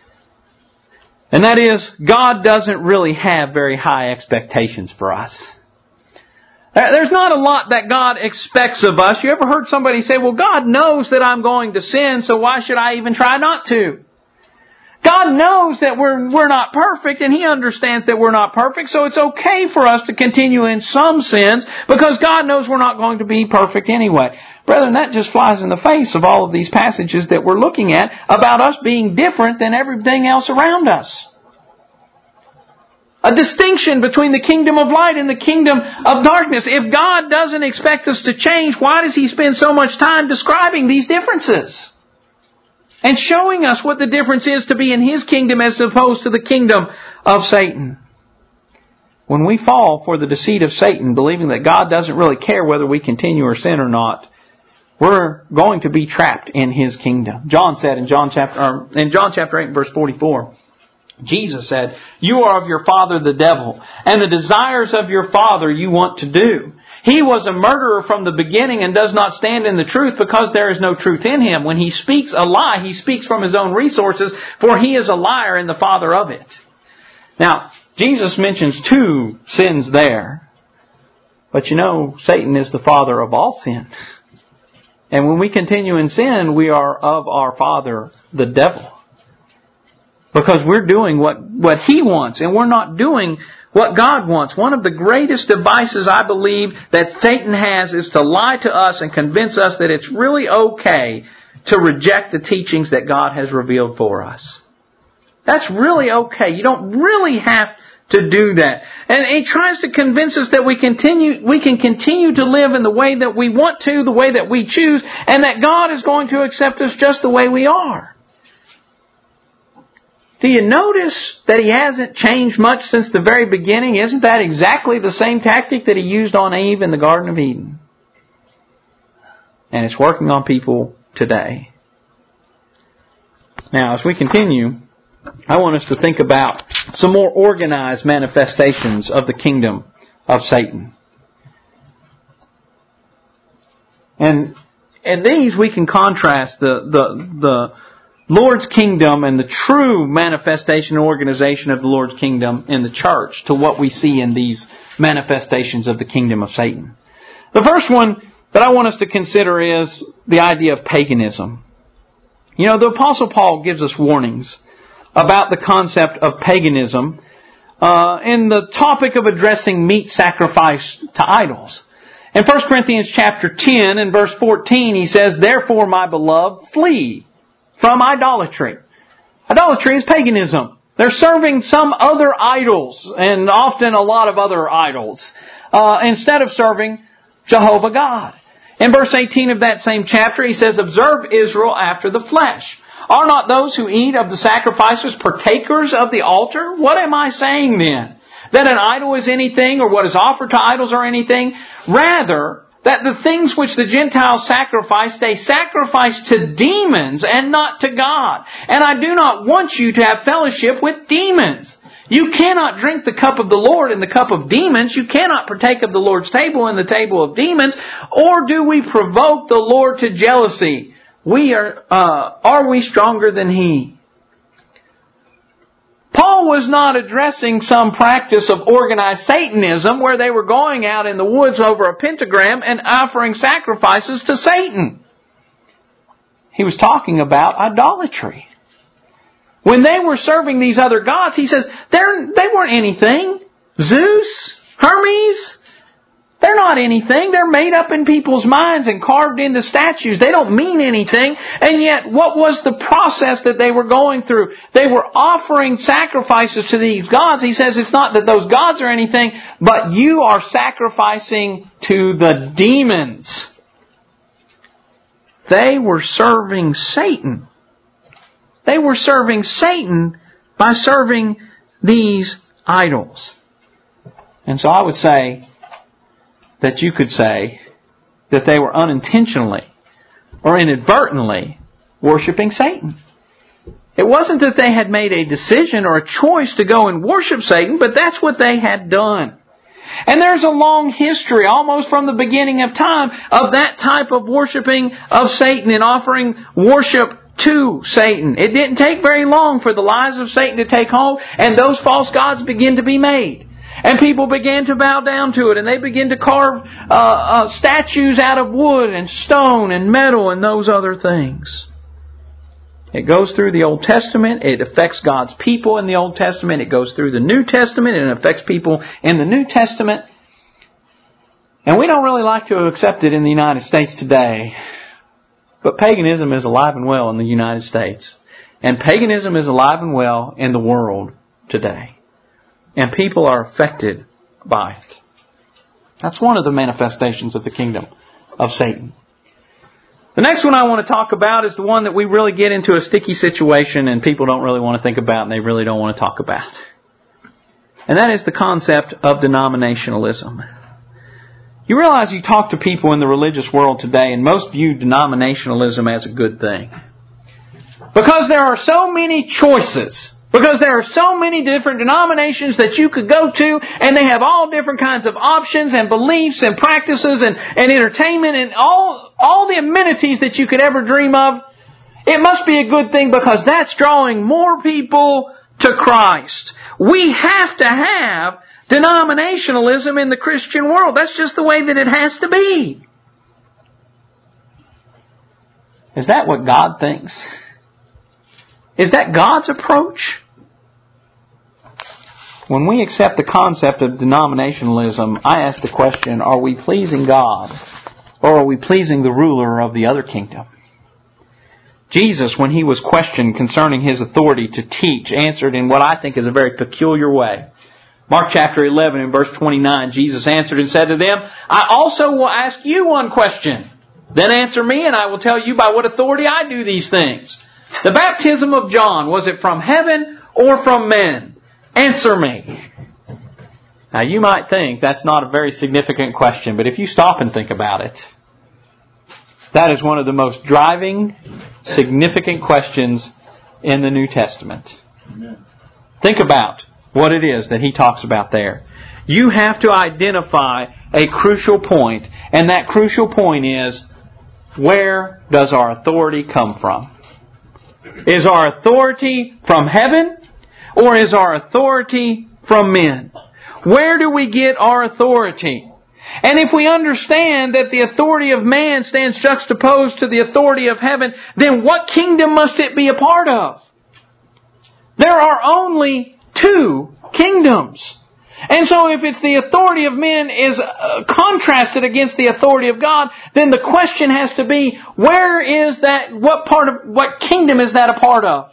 And that is, God doesn't really have very high expectations for us. There's not a lot that God expects of us. You ever heard somebody say, well, God knows that I'm going to sin, so why should I even try not to? God knows that we're not perfect, and He understands that we're not perfect, so it's okay for us to continue in some sins, because God knows we're not going to be perfect anyway. Brethren, that just flies in the face of all of these passages that we're looking at about us being different than everything else around us. A distinction between the kingdom of light and the kingdom of darkness. If God doesn't expect us to change, why does He spend so much time describing these differences? And showing us what the difference is to be in His kingdom as opposed to the kingdom of Satan. When we fall for the deceit of Satan, believing that God doesn't really care whether we continue or sin or not, we're going to be trapped in His kingdom. John said in John chapter 8 verse 44, Jesus said, you are of your father the devil, and the desires of your father you want to do. He was a murderer from the beginning and does not stand in the truth, because there is no truth in him. When he speaks a lie, he speaks from his own resources, for he is a liar and the father of it. Now, Jesus mentions two sins there. But you know, Satan is the father of all sin. And when we continue in sin, we are of our father, the devil. Because we're doing what he wants, and we're not doing what God wants. One of the greatest devices, I believe, that Satan has is to lie to us and convince us that it's really okay to reject the teachings that God has revealed for us. That's really okay. You don't really have to do that. And he tries to convince us that we can continue to live in the way that we want to, the way that we choose, and that God is going to accept us just the way we are. Do you notice that He hasn't changed much since the very beginning? Isn't that exactly the same tactic that He used on Eve in the Garden of Eden? And it's working on people today. Now, as we continue, I want us to think about some more organized manifestations of the kingdom of Satan. And these we can contrast the Lord's kingdom and the true manifestation and organization of the Lord's kingdom in the church to what we see in these manifestations of the kingdom of Satan. The first one that I want us to consider is the idea of paganism. You know, the Apostle Paul gives us warnings about the concept of paganism in the topic of addressing meat sacrifice to idols. In 1 Corinthians chapter 10 and verse 14, he says, "Therefore, my beloved, flee from idolatry." Idolatry is paganism. They're serving some other idols, and often a lot of other idols, instead of serving Jehovah God. In verse 18 of that same chapter, he says, "Observe Israel after the flesh. Are not those who eat of the sacrifices partakers of the altar?" What am I saying then? That an idol is anything, or what is offered to idols are anything? Rather, that the things which the Gentiles sacrifice, they sacrifice to demons and not to God. And I do not want you to have fellowship with demons. You cannot drink the cup of the Lord in the cup of demons. You cannot partake of the Lord's table in the table of demons. Or do we provoke the Lord to jealousy? Are we stronger than He? Paul was not addressing some practice of organized Satanism where they were going out in the woods over a pentagram and offering sacrifices to Satan. He was talking about idolatry. When they were serving these other gods, he says, they weren't anything. Zeus, Hermes, they're not anything. They're made up in people's minds and carved into statues. They don't mean anything. And yet, what was the process that they were going through? They were offering sacrifices to these gods. He says it's not that those gods are anything, but you are sacrificing to the demons. They were serving Satan. They were serving Satan by serving these idols. And so I would say that you could say that they were unintentionally or inadvertently worshiping Satan. It wasn't that they had made a decision or a choice to go and worship Satan, but that's what they had done. And there's a long history, almost from the beginning of time, of that type of worshiping of Satan and offering worship to Satan. It didn't take very long for the lies of Satan to take hold, and those false gods begin to be made. And people began to bow down to it, and they began to carve statues out of wood and stone and metal and those other things. It goes through the Old Testament. It affects God's people in the Old Testament. It goes through the New Testament, and it affects people in the New Testament. And we don't really like to accept it in the United States today. But paganism is alive and well in the United States. And paganism is alive and well in the world today. And people are affected by it. That's one of the manifestations of the kingdom of Satan. The next one I want to talk about is the one that we really get into a sticky situation and people don't really want to think about and they really don't want to talk about. And that is the concept of denominationalism. You realize you talk to people in the religious world today and most view denominationalism as a good thing. Because there are so many choices. Because there are so many different denominations that you could go to, and they have all different kinds of options and beliefs and practices and entertainment and all the amenities that you could ever dream of. It must be a good thing because that's drawing more people to Christ. We have to have denominationalism in the Christian world. That's just the way that it has to be. Is that what God thinks? Is that God's approach? When we accept the concept of denominationalism, I ask the question, are we pleasing God or are we pleasing the ruler of the other kingdom? Jesus, when He was questioned concerning His authority to teach, answered in what I think is a very peculiar way. Mark chapter 11 and verse 29, Jesus answered and said to them, I also will ask you one question. Then answer me and I will tell you by what authority I do these things. The baptism of John, was it from heaven or from men? Answer me. Now you might think that's not a very significant question, but if you stop and think about it, that is one of the most driving, significant questions in the New Testament. Amen. Think about what it is that he talks about there. You have to identify a crucial point, and that crucial point is, where does our authority come from? Is our authority from heaven, or is our authority from men? Where do we get our authority? And if we understand that the authority of man stands juxtaposed to the authority of heaven, then what kingdom must it be a part of? There are only two kingdoms. And so if it's the authority of men is contrasted against the authority of God, then the question has to be, where is that, what kingdom is that a part of?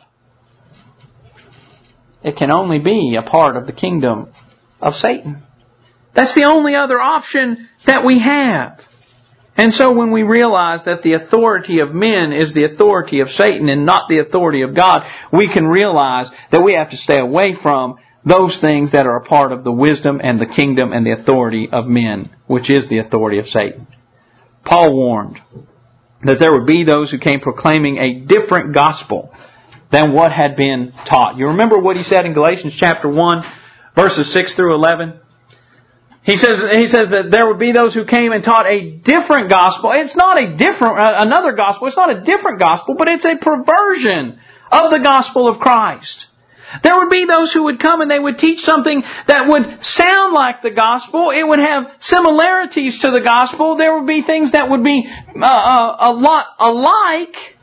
It can only be a part of the kingdom of Satan. That's the only other option that we have. And so when we realize that the authority of men is the authority of Satan and not the authority of God, we can realize that we have to stay away from those things that are a part of the wisdom and the kingdom and the authority of men, which is the authority of Satan. Paul warned that there would be those who came proclaiming a different gospel than what had been taught. You remember what he said in Galatians chapter 1, verses 6 through 11? He says that there would be those who came and taught a different gospel. It's not another gospel. It's not a different gospel, but it's a perversion of the gospel of Christ. There would be those who would come and they would teach something that would sound like the gospel. It would have similarities to the gospel. There would be things that would be a lot alike.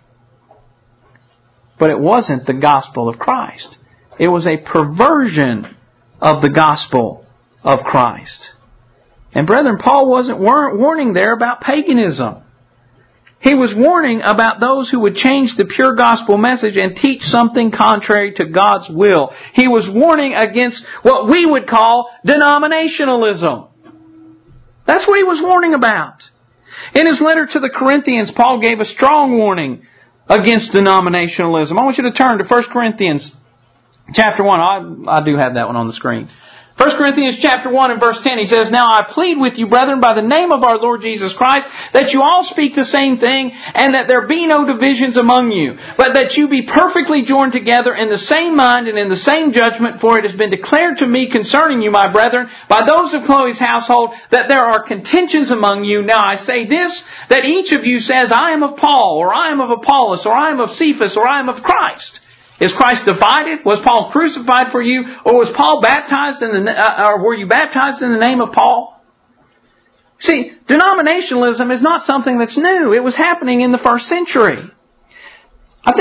But it wasn't the gospel of Christ. It was a perversion of the gospel of Christ. And brethren, Paul wasn't warning there about paganism. He was warning about those who would change the pure gospel message and teach something contrary to God's will. He was warning against what we would call denominationalism. That's what he was warning about. In his letter to the Corinthians, Paul gave a strong warning against denominationalism. I want you to turn to 1 Corinthians chapter 1. I do have that one on the screen. 1 Corinthians chapter 1 and verse 10, he says, "Now I plead with you, brethren, by the name of our Lord Jesus Christ, that you all speak the same thing, and that there be no divisions among you, but that you be perfectly joined together in the same mind and in the same judgment, for it has been declared to me concerning you, my brethren, by those of Chloe's household, that there are contentions among you. Now I say this, that each of you says, I am of Paul, or I am of Apollos, or I am of Cephas, or I am of Christ. Is Christ divided? Was Paul crucified for you? Or was Paul baptized or were you baptized in the name of Paul? See, denominationalism is not something that's new. It was happening in the first century. I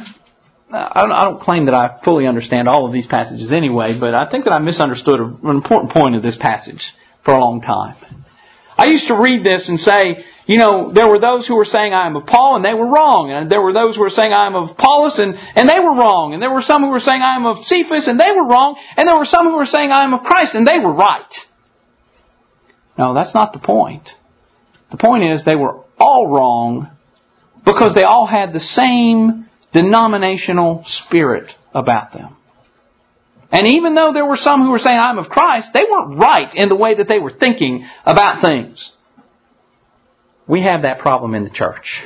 don't claim that I fully understand all of these passages anyway, but I think that I misunderstood an important point of this passage for a long time. I used to read this and say, there were those who were saying I am of Paul and they were wrong. And there were those who were saying I am of Apollos and they were wrong. And there were some who were saying I am of Cephas and they were wrong. And there were some who were saying I am of Christ and they were right. No, that's not the point. The point is they were all wrong because they all had the same denominational spirit about them. And even though there were some who were saying I am of Christ, they weren't right in the way that they were thinking about things. We have that problem in the church.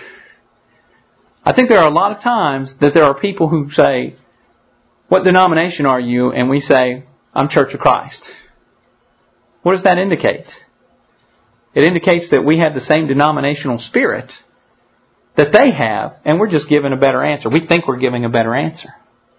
I think there are a lot of times that there are people who say, what denomination are you? And we say, I'm Church of Christ. What does that indicate? It indicates that we have the same denominational spirit that they have, and we're just giving a better answer. We think we're giving a better answer.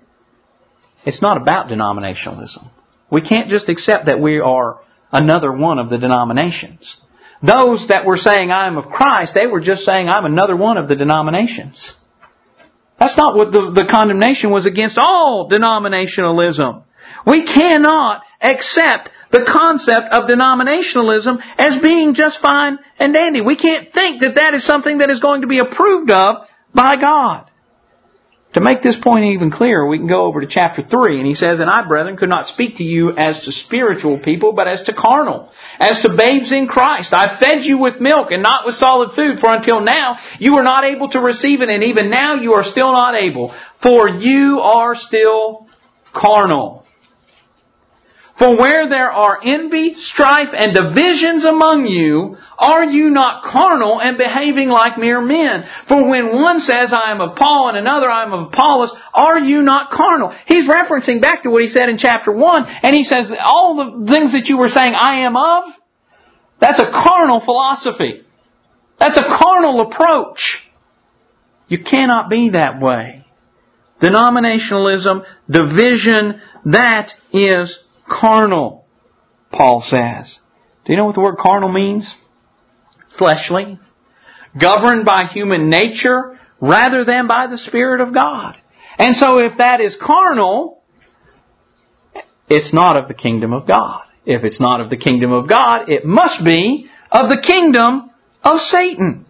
It's not about denominationalism. We can't just accept that we are another one of the denominations. Those that were saying I am of Christ, they were just saying I'm another one of the denominations. That's not what the condemnation was against all denominationalism. We cannot accept the concept of denominationalism as being just fine and dandy. We can't think that that is something that is going to be approved of by God. To make this point even clearer, we can go over to chapter 3, and he says, "And I, brethren, could not speak to you as to spiritual people, but as to carnal, as to babes in Christ. I fed you with milk and not with solid food, for until now you were not able to receive it, and even now you are still not able, for you are still carnal." For where there are envy, strife, and divisions among you, are you not carnal and behaving like mere men? For when one says, I am of Paul, and another, I am of Apollos, are you not carnal? He's referencing back to what he said in chapter 1, and he says that all the things that you were saying, I am of, that's a carnal philosophy. That's a carnal approach. You cannot be that way. Denominationalism, division, that is carnal, Paul says. Do you know what the word carnal means? Fleshly. Governed by human nature rather than by the Spirit of God. And so if that is carnal, it's not of the kingdom of God. If it's not of the kingdom of God, it must be of the kingdom of Satan.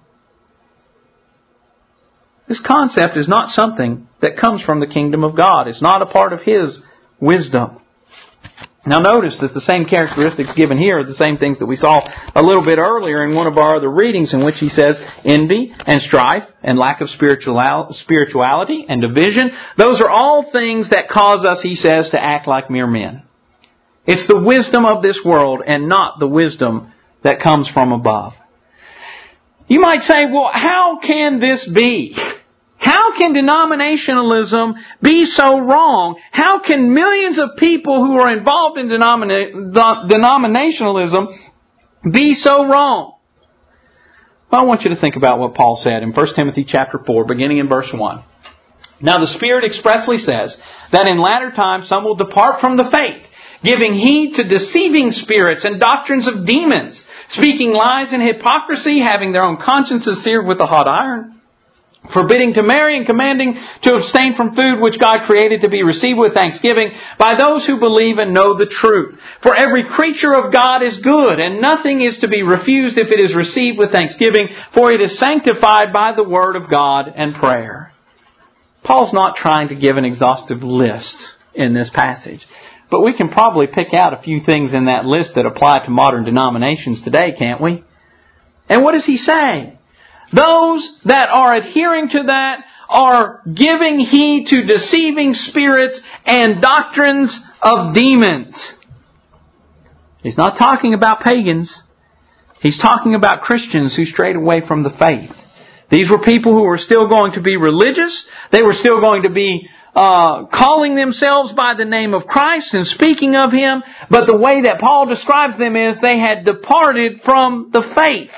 This concept is not something that comes from the kingdom of God. It's not a part of His wisdom. Now notice that the same characteristics given here are the same things that we saw a little bit earlier in one of our other readings, in which he says envy and strife and lack of spirituality and division. Those are all things that cause us, he says, to act like mere men. It's the wisdom of this world and not the wisdom that comes from above. You might say, well, how can this be? How can denominationalism be so wrong? How can millions of people who are involved in denominationalism be so wrong? Well, I want you to think about what Paul said in 1 Timothy chapter 4, beginning in verse 1. Now the Spirit expressly says that in latter times some will depart from the faith, giving heed to deceiving spirits and doctrines of demons, speaking lies and hypocrisy, having their own consciences seared with a hot iron, forbidding to marry and commanding to abstain from food which God created to be received with thanksgiving by those who believe and know the truth. For every creature of God is good, and nothing is to be refused if it is received with thanksgiving, for it is sanctified by the word of God and prayer. Paul's not trying to give an exhaustive list in this passage, but we can probably pick out a few things in that list that apply to modern denominations today, can't we? And what does he say? Those that are adhering to that are giving heed to deceiving spirits and doctrines of demons. He's not talking about pagans. He's talking about Christians who strayed away from the faith. These were people who were still going to be religious. They were still going to be calling themselves by the name of Christ and speaking of Him. But the way that Paul describes them is they had departed from the faith.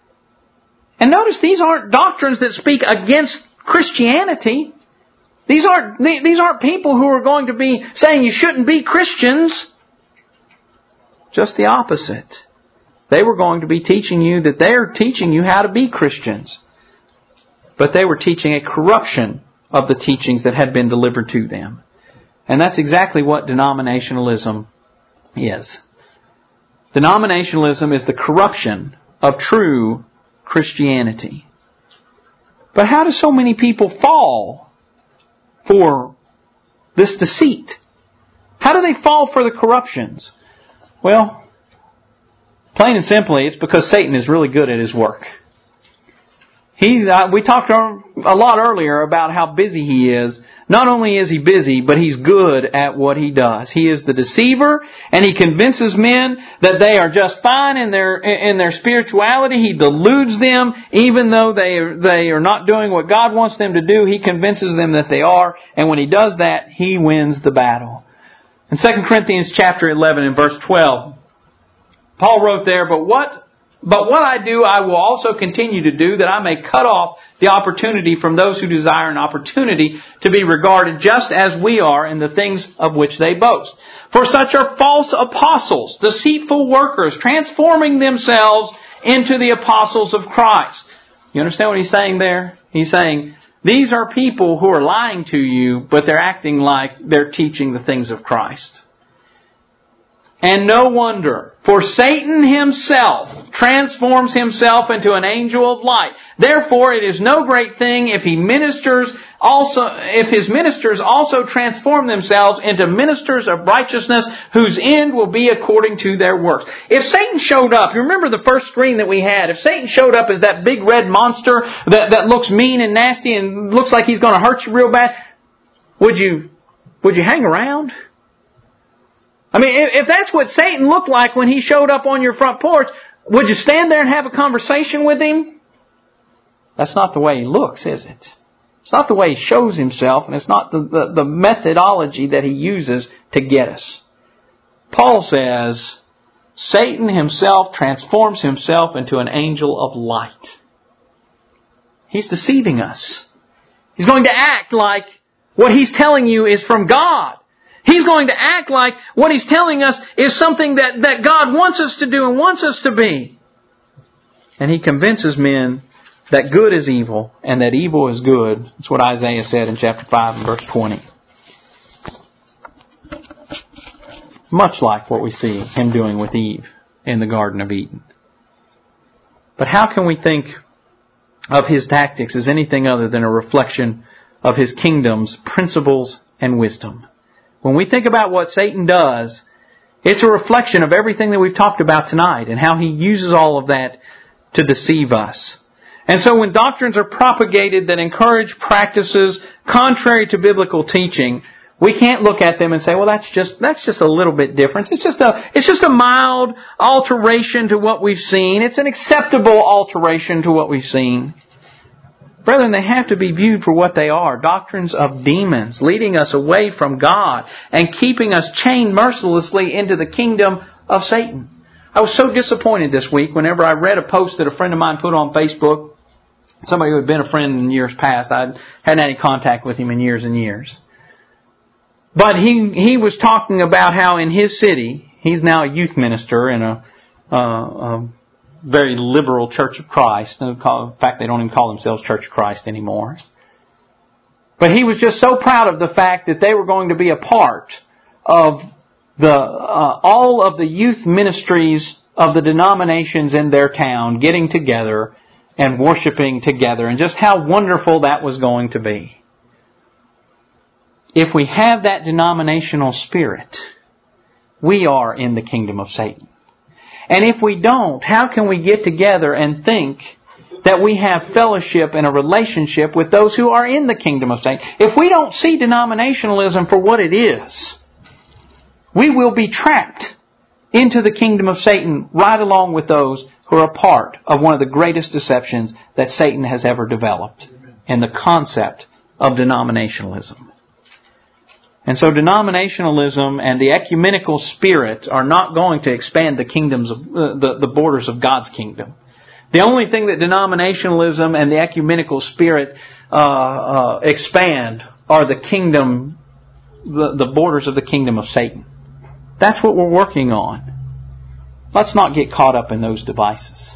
And notice these aren't doctrines that speak against Christianity. These aren't people who are going to be saying you shouldn't be Christians. Just the opposite. They were going to be teaching you that they're teaching you how to be Christians. But they were teaching a corruption of the teachings that had been delivered to them. And that's exactly what denominationalism is. Denominationalism is the corruption of true Christianity. But how do so many people fall for this deceit? How do they fall for the corruptions? Well, plain and simply, it's because Satan is really good at his work. We talked a lot earlier about how busy he is. Not only is he busy, but he's good at what he does. He is the deceiver, and he convinces men that they are just fine in their spirituality. He deludes them, even though they are not doing what God wants them to do. He convinces them that they are, and when he does that, he wins the battle. In 2 Corinthians chapter 11 and verse 12, Paul wrote there, But what I do, I will also continue to do, that I may cut off the opportunity from those who desire an opportunity to be regarded just as we are in the things of which they boast. For such are false apostles, deceitful workers, transforming themselves into the apostles of Christ. You understand what he's saying there? He's saying, these are people who are lying to you, but they're acting like they're teaching the things of Christ. And no wonder, for Satan himself transforms himself into an angel of light. Therefore, it is no great thing if his ministers also transform themselves into ministers of righteousness, whose end will be according to their works. If Satan showed up, you remember the first screen that we had, if Satan showed up as that big red monster that looks mean and nasty and looks like he's going to hurt you real bad, would you hang around? I mean, if that's what Satan looked like when he showed up on your front porch, would you stand there and have a conversation with him? That's not the way he looks, is it? It's not the way he shows himself, and it's not the methodology that he uses to get us. Paul says, Satan himself transforms himself into an angel of light. He's deceiving us. He's going to act like what he's telling you is from God. He's going to act like what he's telling us is something that God wants us to do and wants us to be. And he convinces men that good is evil and that evil is good. That's what Isaiah said in chapter 5 and verse 20. Much like what we see him doing with Eve in the Garden of Eden. But how can we think of his tactics as anything other than a reflection of his kingdom's principles and wisdom? When we think about what Satan does, it's a reflection of everything that we've talked about tonight and how he uses all of that to deceive us. And so when doctrines are propagated that encourage practices contrary to biblical teaching, we can't look at them and say, well, that's just a little bit different. It's just a mild alteration to what we've seen. It's an acceptable alteration to what we've seen. Brethren, they have to be viewed for what they are. Doctrines of demons, leading us away from God and keeping us chained mercilessly into the kingdom of Satan. I was so disappointed this week whenever I read a post that a friend of mine put on Facebook. Somebody who had been a friend in years past. I hadn't had any contact with him in years and years. But he was talking about how in his city, he's now a youth minister in a very liberal Church of Christ. In fact, they don't even call themselves Church of Christ anymore. But he was just so proud of the fact that they were going to be a part of all of the youth ministries of the denominations in their town getting together and worshiping together, and just how wonderful that was going to be. If we have that denominational spirit, we are in the kingdom of Satan. And if we don't, how can we get together and think that we have fellowship and a relationship with those who are in the kingdom of Satan? If we don't see denominationalism for what it is, we will be trapped into the kingdom of Satan right along with those who are a part of one of the greatest deceptions that Satan has ever developed, in the concept of denominationalism. And so denominationalism and the ecumenical spirit are not going to expand the kingdoms of the borders of God's kingdom. The only thing that denominationalism and the ecumenical spirit expand are the kingdom, the borders of the kingdom of Satan. That's what we're working on. Let's not get caught up in those devices.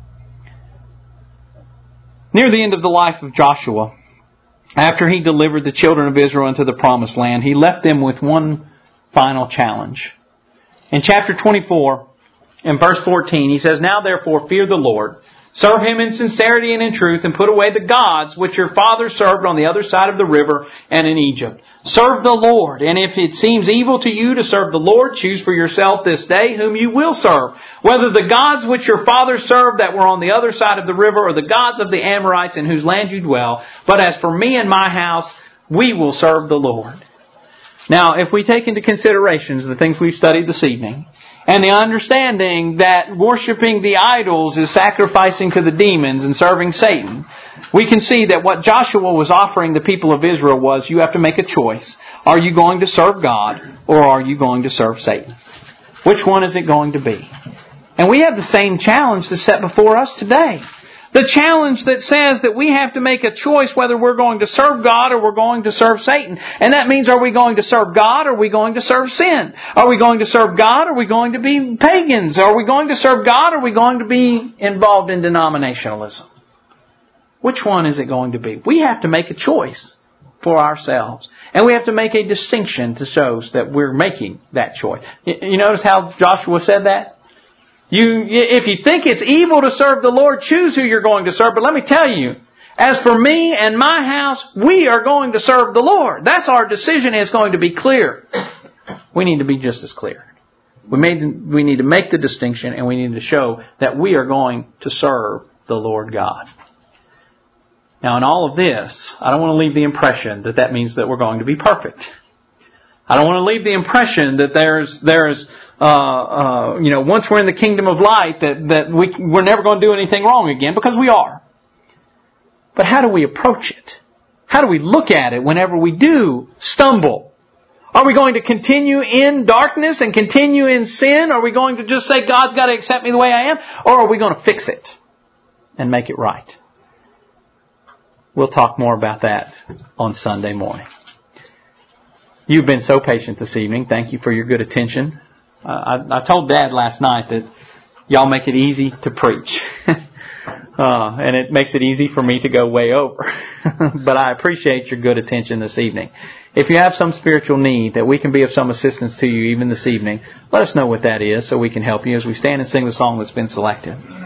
Near the end of the life of Joshua, after he delivered the children of Israel into the promised land, he left them with one final challenge. In chapter 24, in verse 14, he says, "Now therefore fear the Lord, serve Him in sincerity and in truth, and put away the gods which your fathers served on the other side of the river and in Egypt. Serve the Lord, and if it seems evil to you to serve the Lord, choose for yourself this day whom you will serve, whether the gods which your fathers served that were on the other side of the river, or the gods of the Amorites in whose land you dwell. But as for me and my house, we will serve the Lord." Now, if we take into consideration the things we've studied this evening, and the understanding that worshiping the idols is sacrificing to the demons and serving Satan, we can see that what Joshua was offering the people of Israel was, you have to make a choice. Are you going to serve God, or are you going to serve Satan? Which one is it going to be? And we have the same challenge that's set before us today. The challenge that says that we have to make a choice whether we're going to serve God or we're going to serve Satan. And that means, are we going to serve God or are we going to serve sin? Are we going to serve God or are we going to be pagans? Are we going to serve God or are we going to be involved in denominationalism? Which one is it going to be? We have to make a choice for ourselves. And we have to make a distinction to show that we're making that choice. You notice how Joshua said that? If you think it's evil to serve the Lord, choose who you're going to serve. But let me tell you, as for me and my house, we are going to serve the Lord. That's our decision. It's going to be clear. We need to be just as clear. We need to make the distinction, and we need to show that we are going to serve the Lord God. Now, in all of this, I don't want to leave the impression that that means that we're going to be perfect. I don't want to leave the impression that there's once we're in the kingdom of light that we're never going to do anything wrong again, because we are. But how do we approach it? How do we look at it whenever we do stumble? Are we going to continue in darkness and continue in sin? Are we going to just say, God's got to accept me the way I am? Or are we going to fix it and make it right? We'll talk more about that on Sunday morning. You've been so patient this evening. Thank you for your good attention. I told Dad last night that y'all make it easy to preach. And it makes it easy for me to go way over. But I appreciate your good attention this evening. If you have some spiritual need that we can be of some assistance to you even this evening, let us know what that is so we can help you as we stand and sing the song that's been selected.